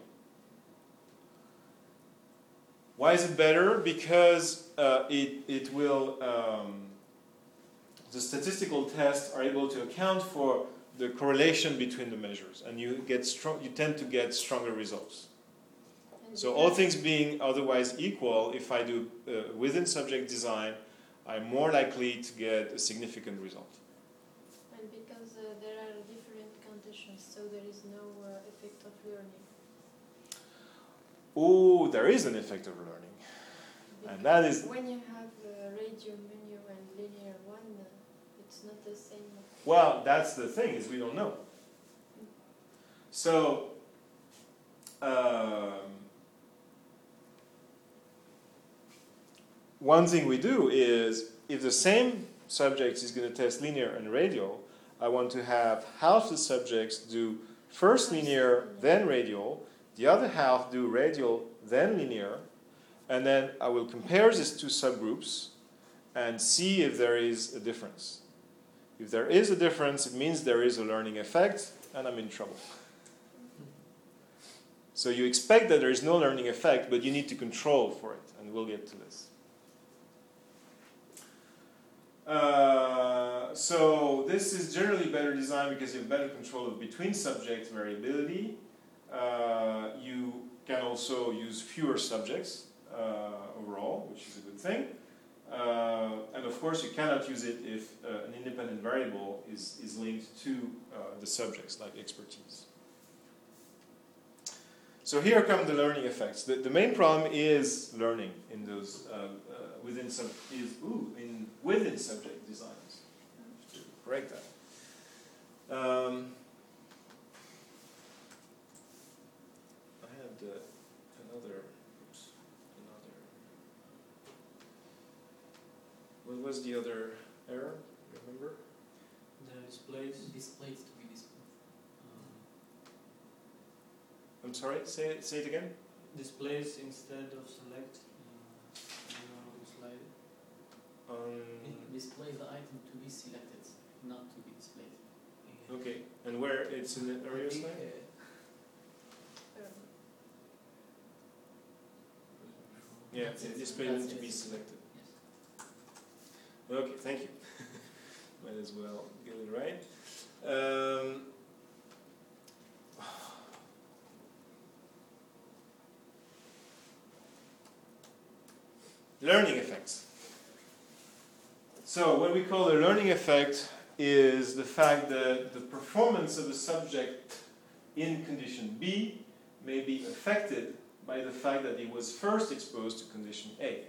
Why is it better? Because uh, it, it will, um, the statistical tests are able to account for the correlation between the measures, and you get strong, you tend to get stronger results. So all things being otherwise equal, if I do uh, within subject design, I'm more likely to get a significant result. And because uh, there are different conditions, so there is no uh, effect of learning. Oh, there is an effect of learning. Because And that is... when you have uh, radial menu and linear one, uh, it's not the same. Well, that's the thing, is we don't know. So, um, one thing we do is, if the same subject is going to test linear and radial, I want to have half the subjects do first linear, then radial, the other half do radial, then linear, and then I will compare these two subgroups and see if there is a difference. If there is a difference, it means there is a learning effect, and I'm in trouble. So you expect that there is no learning effect, but you need to control for it, and we'll get to this. Uh, so this is generally better designed because you have better control of between subject variability. Uh, you can also use fewer subjects. uh, overall, which is a good thing. Uh, and of course, you cannot use it if uh, an independent variable is, is linked to uh, the subjects, like expertise. So here come the learning effects. The, the main problem is learning in those uh, uh, within sub is ooh in within subject designs. To correct that. Um, I had uh, another. Oops, another. What was the other error? Remember? The displays. Displays to be displayed. Um, I'm sorry. Say it, say it again. displays instead of select. Uh, I don't know how to slide it. Um, It displays the item to be selected, not to be displayed. Yeah. okay. And where it's in the earlier slide? Um, Yeah, That's it. display That's to it. be selected. Yes. Okay, thank you. Might as well get it right. Um, learning effects. So what we call a learning effect is the fact that the performance of the subject in condition B may be affected by the fact that he was first exposed to condition A.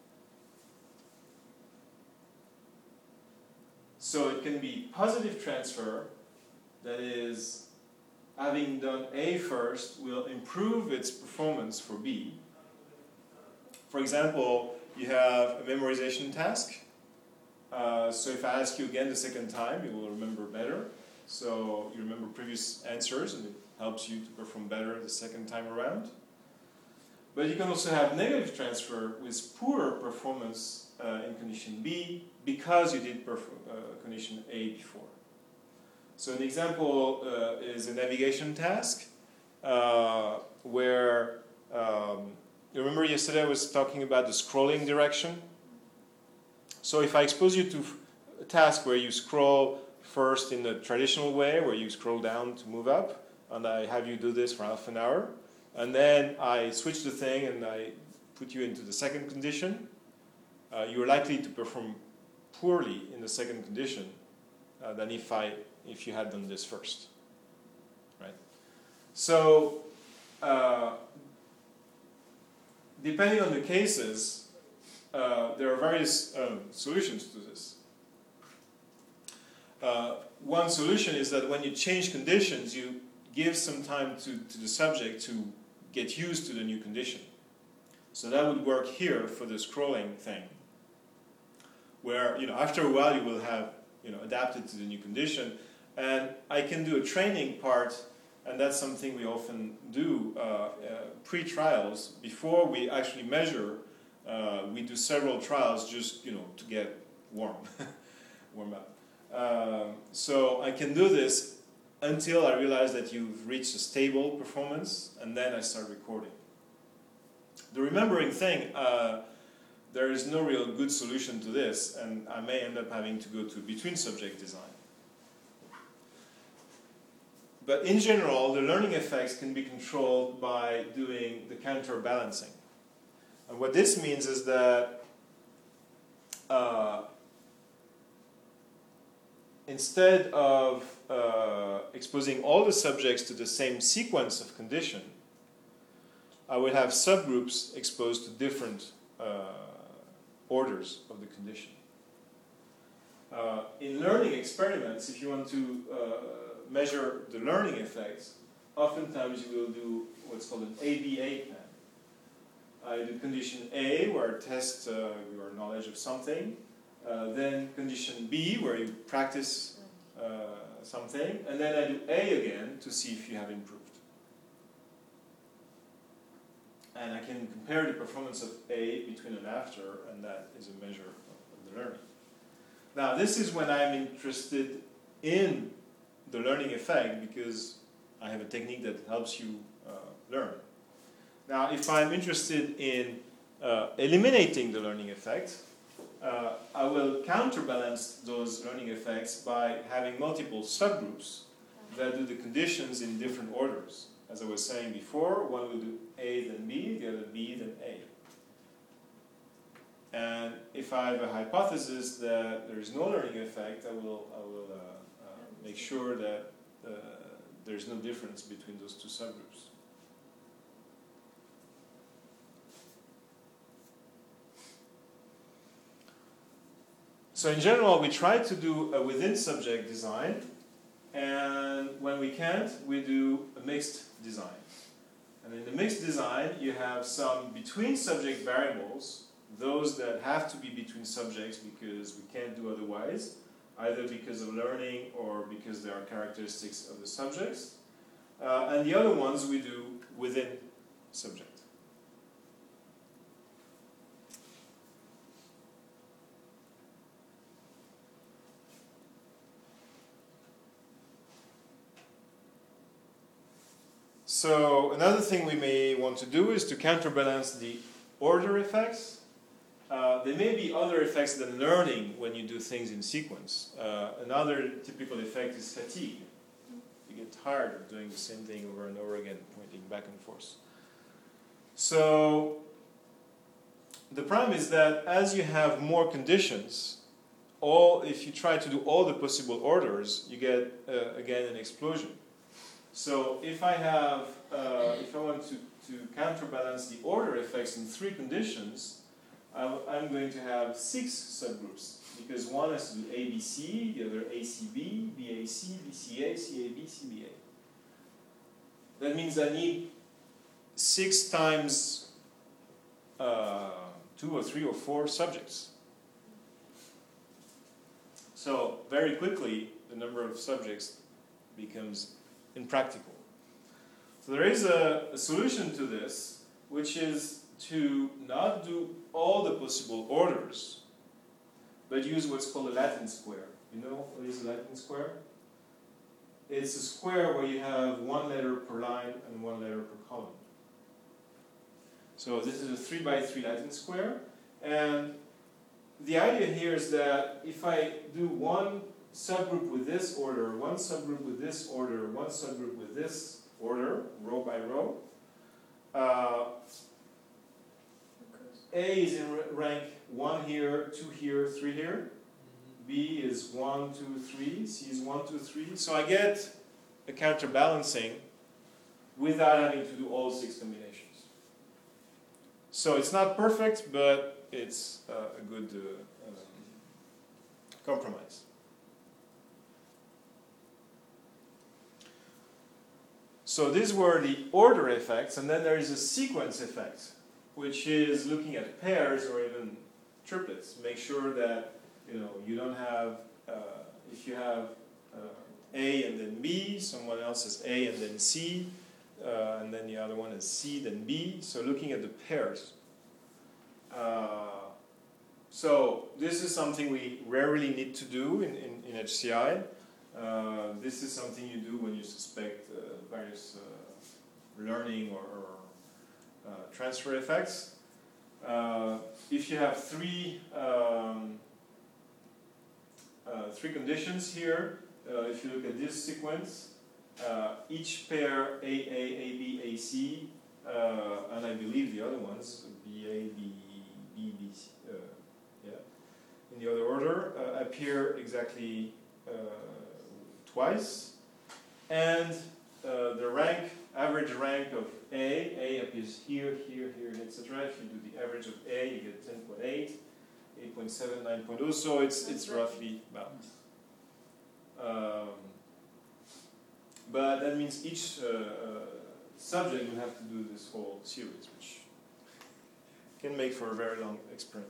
So it can be positive transfer, that is, having done A first will improve its performance for B. For example, you have a memorization task. Uh, so if I ask you again the second time, you will remember better. So you remember previous answers, and it helps you to perform better the second time around. But you can also have negative transfer with poor performance uh, in condition B because you did perf- uh, condition A before. So an example uh, is a navigation task uh, where, um, you remember yesterday I was talking about the scrolling direction? So if I expose you to a task where you scroll first in the traditional way, where you scroll down to move up, and I have you do this for half an hour, and then I switch the thing and I put you into the second condition, uh, you're likely to perform poorly in the second condition uh, than if I if you had done this first, right? So, uh, depending on the cases, uh, there are various um, solutions to this. Uh, one solution is that when you change conditions, you give some time to, to the subject to get used to the new condition. So that would work here for the scrolling thing, where, you know, after a while you will have, you know, adapted to the new condition. And I can do a training part, and that's something we often do uh, uh, pre-trials. Before we actually measure, uh, we do several trials just, you know, to get warm, warm up. Um, so I can do this until I realize that you've reached a stable performance, and then I start recording. The remembering thing, uh, there is no real good solution to this, and I may end up having to go to between-subject design. But in general, the learning effects can be controlled by doing the counterbalancing. And what this means is that uh, instead of uh, exposing all the subjects to the same sequence of condition, I will have subgroups exposed to different uh, orders of the condition. Uh, in learning experiments, if you want to uh, measure the learning effects, oftentimes you will do what's called an A B A plan. I do condition A, where I test uh, your knowledge of something, uh, then condition B, where you practice uh, something, and then I do A again to see if you have improved. And I can compare the performance of A between and after, and that is a measure of the learning. Now, this is when I'm interested in the learning effect, because I have a technique that helps you uh, learn. Now, if I'm interested in uh, eliminating the learning effect, uh, I will counterbalance those learning effects by having multiple subgroups that do the conditions in different orders. As I was saying before, one will do A then B, the other B then A. And if I have a hypothesis that there is no learning effect, I will, I will uh, uh, make sure that uh, there's no difference between those two subgroups. So in general, we try to do a within-subject design, and when we can't, we do a mixed design. And in the mixed design, you have some between-subject variables, those that have to be between subjects because we can't do otherwise, either because of learning or because they are characteristics of the subjects. Uh, and the other ones we do within subject. So another thing we may want to do is to counterbalance the order effects. Uh, there may be other effects than learning when you do things in sequence. Uh, another typical effect is fatigue. You get tired of doing the same thing over and over again, pointing back and forth. So the problem is that as you have more conditions, all if you try to do all the possible orders, you get uh, again an explosion. So if I have, uh, if I want to, to counterbalance the order effects in three conditions, I'm, I'm going to have six subgroups, because one has to do A B C, the other A C B, B A C, B C A, C A B, C B A. That means I need six times uh, two or three or four subjects. So very quickly, the number of subjects becomes impractical. So there is a, a solution to this, which is to not do all the possible orders, but use what's called a Latin square. You know what is a Latin square? It's a square where you have one letter per line and one letter per column. So this is a three by three Latin square, and the idea here is that if I do one subgroup with this order, one subgroup with this order, one subgroup with this order, row by row. Uh, A is in rank one here, two here, three here. B is one, two, three. C is one, two, three. So I get a counterbalancing without having to do all six combinations. So it's not perfect, but it's uh, a good uh, um, compromise. So these were the order effects, and then there is a sequence effect, which is looking at pairs or even triplets. Make sure that you know you don't have, uh, if you have uh, A and then B, someone else has A and then C, uh, and then the other one is C then B. So looking at the pairs. Uh, so this is something we rarely need to do in, in, in H C I. Uh, this is something you do when you suspect uh, various uh, learning or, or uh, transfer effects. Uh, if you have three um, uh, three conditions here, uh, if you look at this sequence, uh, each pair A A, A B, A C, uh, and I believe the other ones B A, B B, B C, uh, yeah, in the other order, uh, appear exactly uh, twice, and uh, the rank, average rank of A, A appears here, here, here, et cetera. If you do the average of A, you get ten point eight, eight point seven, nine point zero, so it's, it's roughly balanced. Um, but that means each uh, uh, subject will have to do this whole series, which can make for a very long experiment.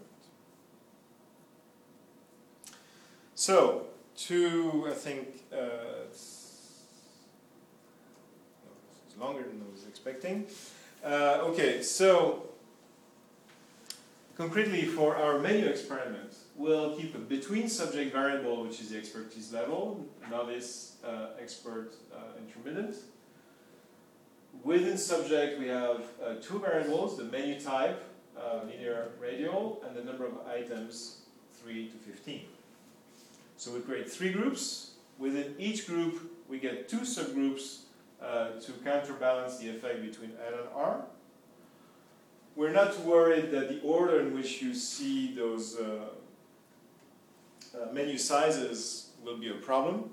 So, to, I think, uh, it's, no, it's longer than I was expecting. Uh, okay, so, concretely for our menu experiment, we'll keep a between subject variable, which is the expertise level, novice, uh, expert, uh, intermediate. Within subject, we have uh, two variables, the menu type, uh, linear radial, and the number of items, three to fifteen. So we create three groups. Within each group, we get two subgroups uh, to counterbalance the effect between L and R. we're not worried that the order in which you see those uh, uh, menu sizes will be a problem.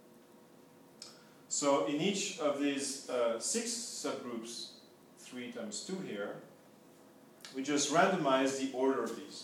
So in each of these uh, six subgroups, three times two here, we just randomize the order of these.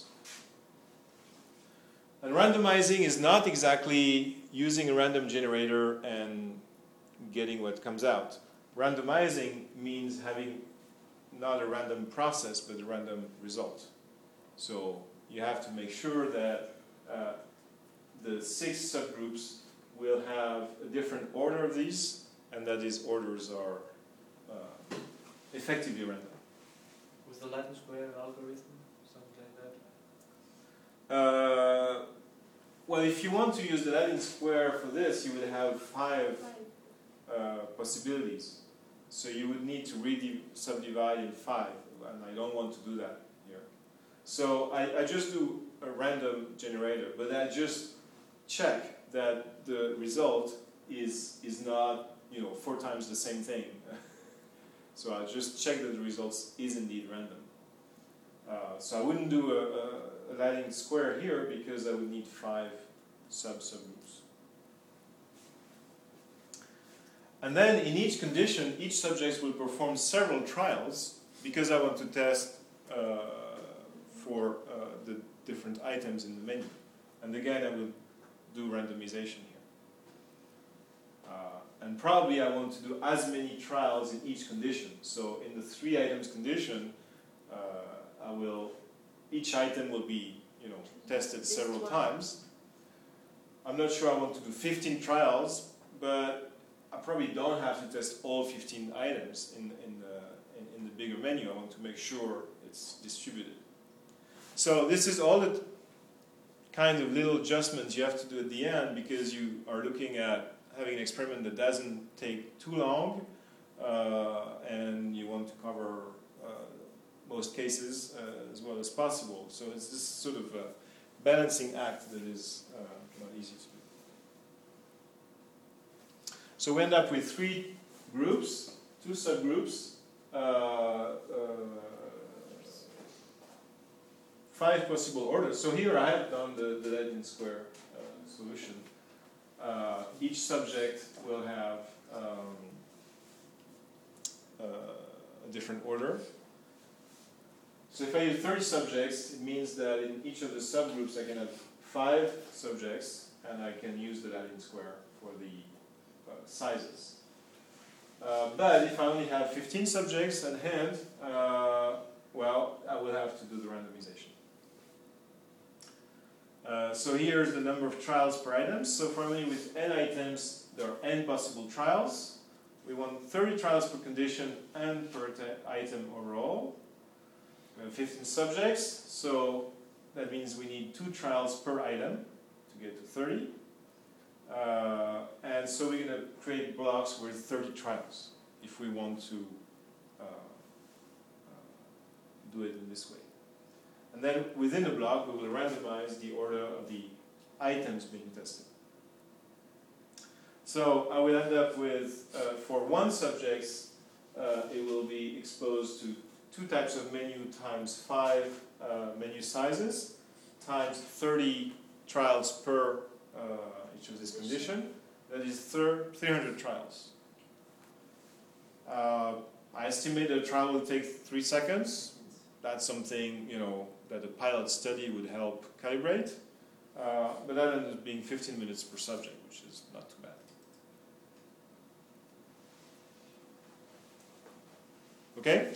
And randomizing is not exactly using a random generator and getting what comes out. Randomizing means having not a random process, but a random result. So you have to make sure that uh, the six subgroups will have a different order of these, and that these orders are uh, effectively random. With the Latin square algorithm, something like that? Uh, well, if you want to use the Latin square for this, you would have five uh, possibilities. So you would need to really subdivide in five, and I don't want to do that here. So I, I just do a random generator, but I just check that the result is is not, you know, four times the same thing. So I just check that the results is indeed random. Uh, so I wouldn't do a, a, a Latin square here because I would need five sub-subgroups. And then in each condition, each subject will perform several trials because I want to test uh, for uh, the different items in the menu. And again, I will do randomization here. Uh, and probably I want to do as many trials in each condition. So in the three items condition, uh, I will, each item will be, you know, tested several times. I'm not sure I want to do fifteen trials, but I probably don't have to test all fifteen items in, in, the, in, in the bigger menu. I want to make sure it's distributed. So this is all the kind of little adjustments you have to do at the end because you are looking at having an experiment that doesn't take too long uh, and you want to cover uh, most cases uh, as well as possible. So it's this sort of a balancing act that is uh, not easy to do. So we end up with three groups, two subgroups, uh, uh, five possible orders. So here I have done the, the Latin square uh, solution. Uh, each subject will have um, uh, a different order. So if I use thirty subjects, it means that in each of the subgroups I can have five subjects, and I can use the Latin square for the uh, sizes. Uh, but if I only have fifteen subjects at hand, uh, well, I will have to do the randomization. Uh, so here's the number of trials per item. So for me, with n items, there are n possible trials. We want thirty trials per condition and per item overall. We have fifteen subjects, so that means we need two trials per item to get to thirty. Uh, and so we're going to create blocks with thirty trials if we want to uh, uh, do it in this way. And then within the block, we will randomize the order of the items being tested. So I will end up with, uh, for one subject, uh, it will be exposed to two types of menu times five uh, menu sizes, times thirty trials per uh, each of this condition. That is three hundred trials. Uh, I estimate a trial will take three seconds. That's something, you know, that a pilot study would help calibrate. Uh, but that ends up being fifteen minutes per subject, which is not too bad. Okay?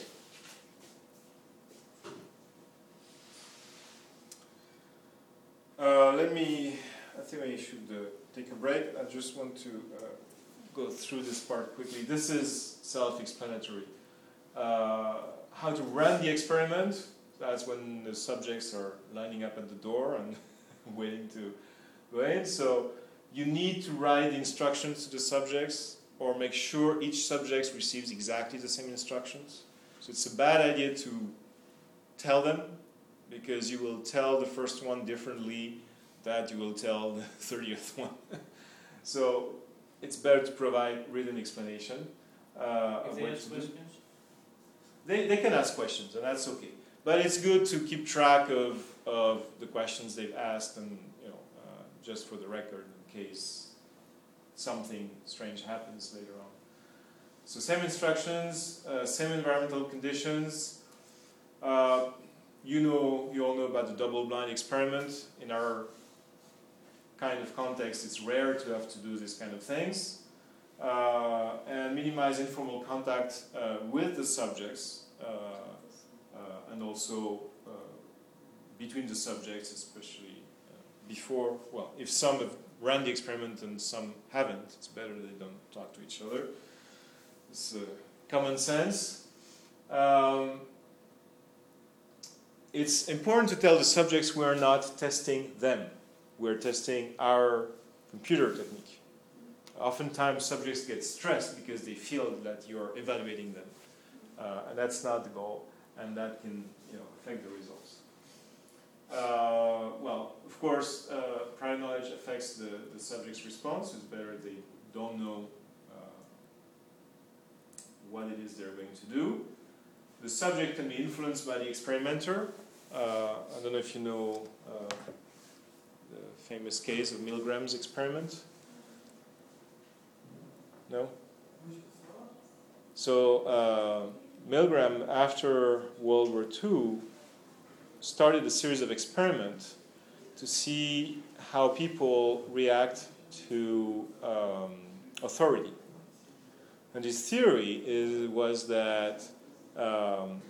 Uh, let me, I think I should uh, take a break. I just want to uh, go through this part quickly. This is self-explanatory. Uh, how to run the experiment, that's when the subjects are lining up at the door and waiting to go in. So you need to write the instructions to the subjects or make sure each subject receives exactly the same instructions. So it's a bad idea to tell them, because you will tell the first one differently that you will tell the thirtieth one. So it's better to provide written explanation. Uh, If of they what ask to do. questions? they, they can ask questions, and that's okay. But it's good to keep track of, of the questions they've asked, and you know, uh, just for the record, in case something strange happens later on. So same instructions, uh, same environmental conditions. Uh, you know, you all know about the double-blind experiment. In our kind of context, it's rare to have to do these kind of things. Uh, and minimize informal contact uh, with the subjects, uh, uh, and also uh, between the subjects, especially uh, before, well, if some have run the experiment and some haven't, it's better they don't talk to each other. It's uh, common sense. Um, it's important to tell the subjects we are not testing them. We're testing our computer technique. Oftentimes subjects get stressed because they feel that you're evaluating them. Uh, and that's not the goal, and that can you know, affect the results. Uh, well, of course, uh, prior knowledge affects the, the subject's response. It's better if they don't know uh, what it is they're going to do. The subject can be influenced by the experimenter. Uh, I don't know if you know uh, the famous case of Milgram's experiment. No? So uh, Milgram, after World War Two, started a series of experiments to see how people react to um, authority. And his theory is, was that um,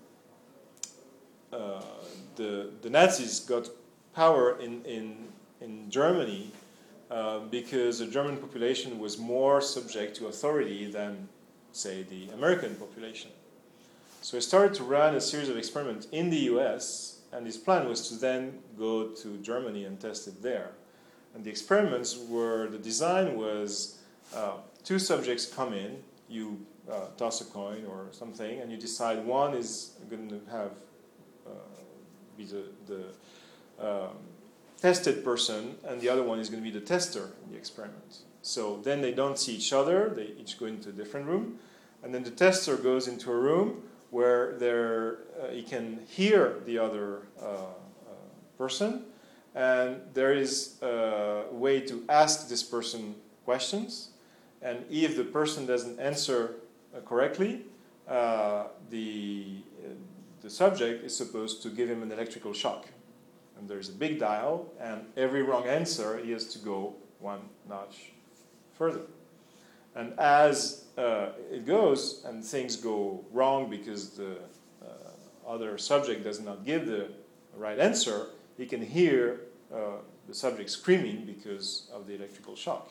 uh, the, the Nazis got power in, in, in Germany Uh, because the German population was more subject to authority than, say, the American population. So he started to run a series of experiments in the U S, and his plan was to then go to Germany and test it there. And the experiments were, the design was uh, two subjects come in, you uh, toss a coin or something, and you decide one is going to have, uh, be the, the um, tested person, and the other one is going to be the tester in the experiment. So then they don't see each other, they each go into a different room, and then the tester goes into a room where there, uh, he can hear the other uh, uh, person, and there is a way to ask this person questions, and if the person doesn't answer uh, correctly, uh, the, uh, the subject is supposed to give him an electrical shock. And there's a big dial, and every wrong answer, he has to go one notch further. And as uh, it goes, and things go wrong because the uh, other subject does not give the right answer, he can hear uh, the subject screaming because of the electrical shock.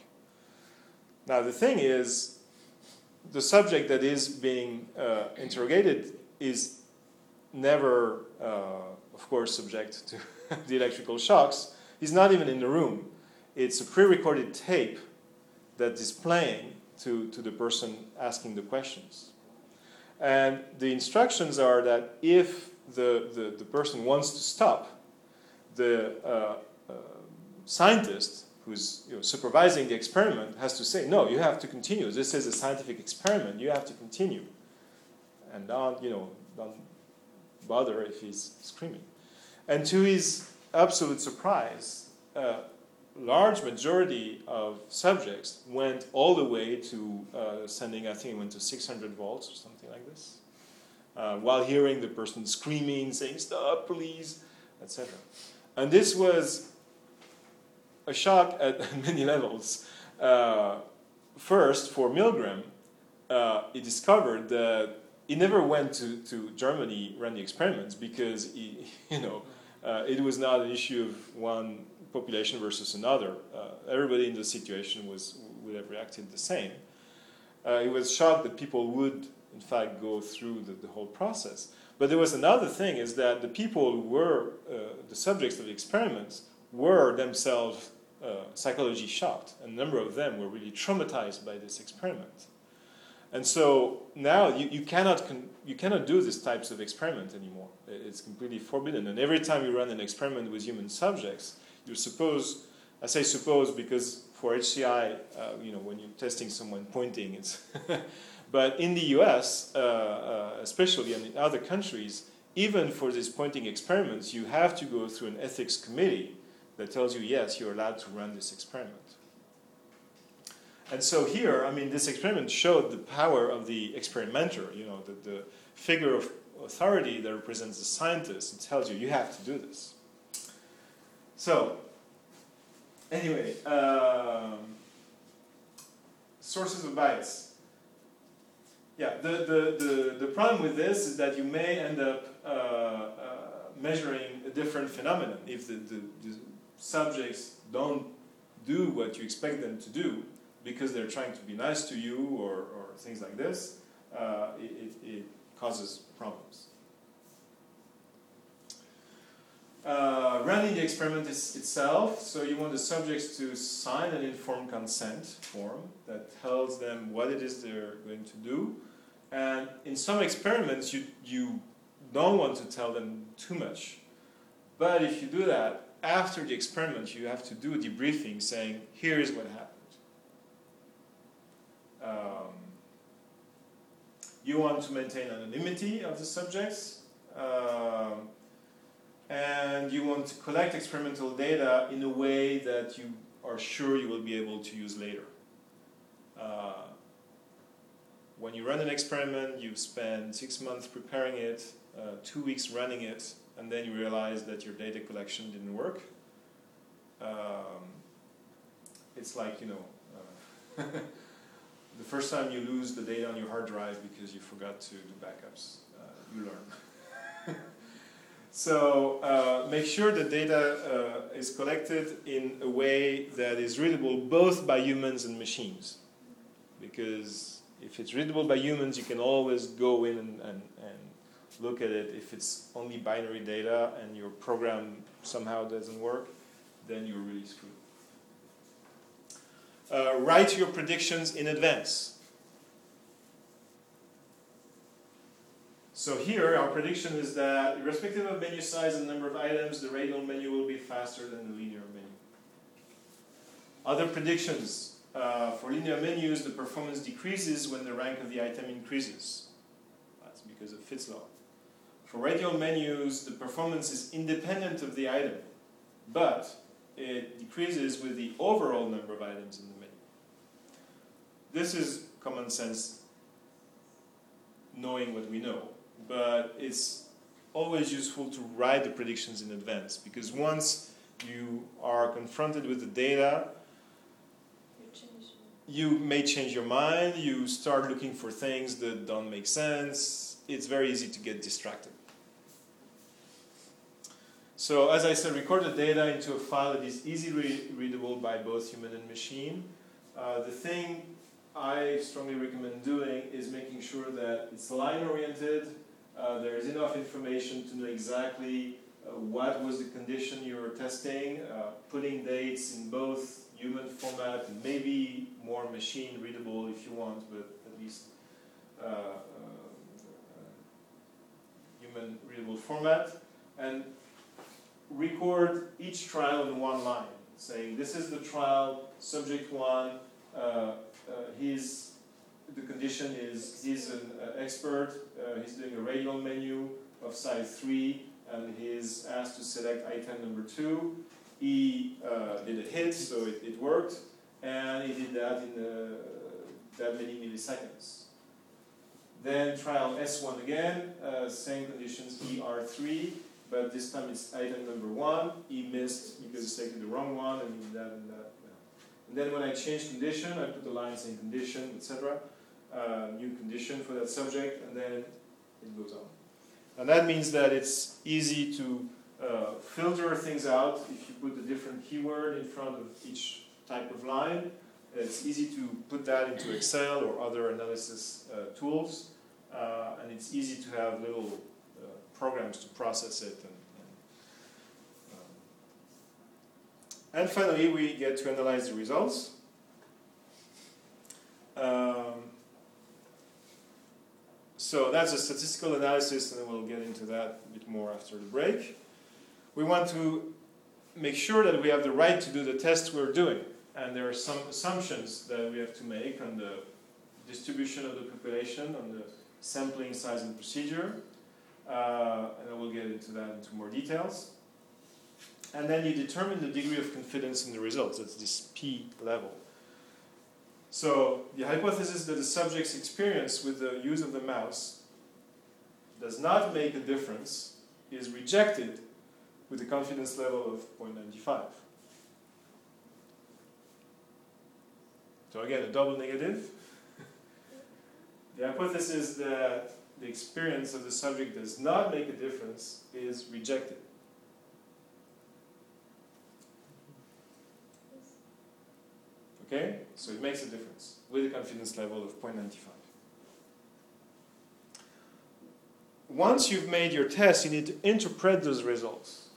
Now the thing is, the subject that is being uh, interrogated is never, uh, of course, subject to the electrical shocks. He's not even in the room. It's a pre-recorded tape that is playing to, to the person asking the questions. And the instructions are that if the, the, the person wants to stop, the uh, uh, scientist who's you know, supervising the experiment has to say, no, you have to continue. This is a scientific experiment. You have to continue. And don't, you know, don't bother if he's screaming. And to his absolute surprise, a large majority of subjects went all the way to uh, sending, I think it went to six hundred volts or something like this, uh, while hearing the person screaming, saying, stop, please, et cetera. And this was a shock at many levels. Uh, first, for Milgram, uh, he discovered that he never went to, to Germany run the experiments because he, you know, uh, it was not an issue of one population versus another. Uh, everybody in the situation was would have reacted the same. Uh, he was shocked that people would, in fact, go through the, the whole process. But there was another thing, is that the people who were uh, the subjects of the experiments were themselves uh, psychologically shocked. A number of them were really traumatized by this experiment. And so now you, you cannot con- you cannot do these types of experiment anymore. It's completely forbidden. And every time you run an experiment with human subjects, you're supposed, I say suppose because for H C I, uh, you know, when you're testing someone pointing, it's But in the U S, uh, uh, especially, and in other countries, even for these pointing experiments, you have to go through an ethics committee that tells you, yes, you're allowed to run this experiment. And so here, I mean, this experiment showed the power of the experimenter, you know, the, the figure of authority that represents the scientist and tells you, you have to do this. So, anyway, um, sources of bias. Yeah, the, the, the, the problem with this is that you may end up uh, uh, measuring a different phenomenon. If the, the, the subjects don't do what you expect them to do because they're trying to be nice to you or, or things like this, uh, it, it, it causes problems. Uh, running the experiment is itself, so you want the subjects to sign an informed consent form that tells them what it is they're going to do. And in some experiments, you, you don't want to tell them too much. But if you do that, after the experiment, you have to do a debriefing saying, here is what happened. Um, you want to maintain anonymity of the subjects. Um, and you want to collect experimental data in a way that you are sure you will be able to use later. Uh, when you run an experiment, you spend six months preparing it, uh, two weeks running it, and then you realize that your data collection didn't work. Um, it's like, you know, uh, the first time you lose the data on your hard drive because you forgot to do backups, uh, you learn. So uh, make sure the data uh, is collected in a way that is readable both by humans and machines. Because if it's readable by humans, you can always go in and, and, and look at it. If it's only binary data and your program somehow doesn't work, then you're really screwed. Uh, write your predictions in advance. So here, our prediction is that, irrespective of menu size and number of items, the radial menu will be faster than the linear menu. Other predictions. Uh, for linear menus, the performance decreases when the rank of the item increases. That's because of Fitts law. For radial menus, the performance is independent of the item, but it decreases with the overall number of items in the menu. This is common sense, knowing what we know. But it's always useful to write the predictions in advance, because once you are confronted with the data, you may change your mind, you start looking for things that don't make sense. It's very easy to get distracted. So as I said, record the data into a file that is easily readable by both human and machine. Uh, the thing I strongly recommend doing is making sure that it's line-oriented. Uh, there is enough information to know exactly uh, what was the condition you were testing, uh, putting dates in both human format and maybe more machine readable if you want, but at least uh, uh, uh, human readable format. And record each trial in one line, saying this is the trial, subject one, uh, uh, he's the condition is he's an uh, expert, uh, he's doing a radial menu of size three, and he's asked to select item number two. He uh, did a hit, so it, it worked, and he did that in uh, that many milliseconds. Then trial S one again, uh, same conditions, E R three, but this time it's item number one. He missed because he selected the wrong one, and he did that and that. And then when I change condition, I put the line saying condition, et cetera. Uh, new condition for that subject, and then it goes on. And that means that it's easy to uh, filter things out if you put a different keyword in front of each type of line. It's easy to put that into Excel or other analysis uh, tools, uh, and it's easy to have little uh, programs to process it. And, and, um, and finally, we get to analyze the results. Um, So that's a statistical analysis, and we'll get into that a bit more after the break. We want to make sure that we have the right to do the test we're doing, and there are some assumptions that we have to make on the distribution of the population, on the sampling size and procedure, uh, and I will get into that into more details. And then you determine the degree of confidence in the results. That's this P level. So the hypothesis that the subject's experience with the use of the mouse does not make a difference is rejected with a confidence level of zero point nine five. So again, a double negative. The hypothesis that the experience of the subject does not make a difference is rejected. Okay? So it makes a difference with a confidence level of zero point nine five. Once you've made your test, you need to interpret those results.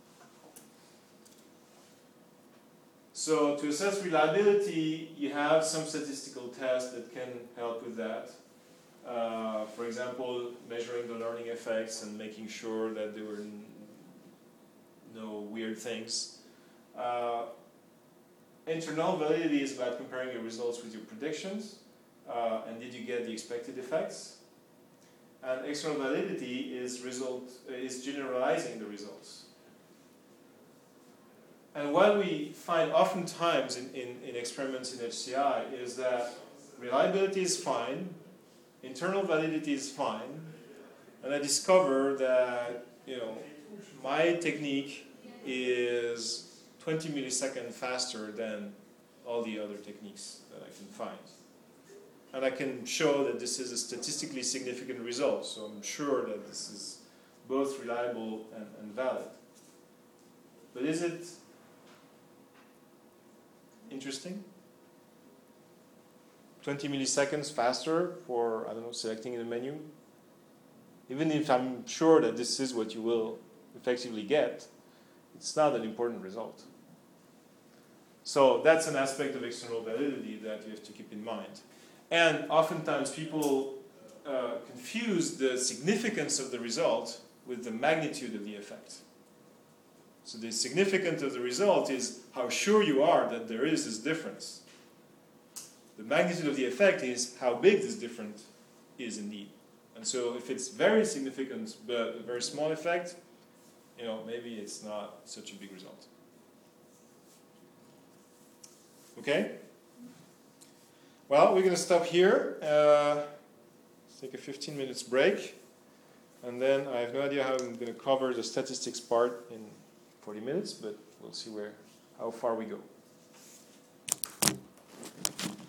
So to assess reliability, you have some statistical tests that can help with that. Uh, for example, measuring the learning effects and making sure that there were n- no weird things. Uh, internal validity is about comparing your results with your predictions. Uh, and did you get the expected effects? And external validity is result is generalizing the results. And what we find oftentimes in, in, in experiments in H C I is that reliability is fine, internal validity is fine, and I discover that, you know, my technique is twenty milliseconds faster than all the other techniques that I can find. And I can show that this is a statistically significant result, so I'm sure that this is both reliable and, and valid. But is it interesting? twenty milliseconds faster for, I don't know, selecting in a menu? Even if I'm sure that this is what you will effectively get, it's not an important result. So that's an aspect of external validity that you have to keep in mind. And oftentimes people uh, confuse the significance of the result with the magnitude of the effect. So the significance of the result is how sure you are that there is this difference. The magnitude of the effect is how big this difference is indeed. And so if it's very significant but a very small effect, you know, maybe it's not such a big result. Okay? Well, we're going to stop here. Uh, let's take a fifteen minutes break. And then I have no idea how I'm going to cover the statistics part in forty minutes, but we'll see where how far we go.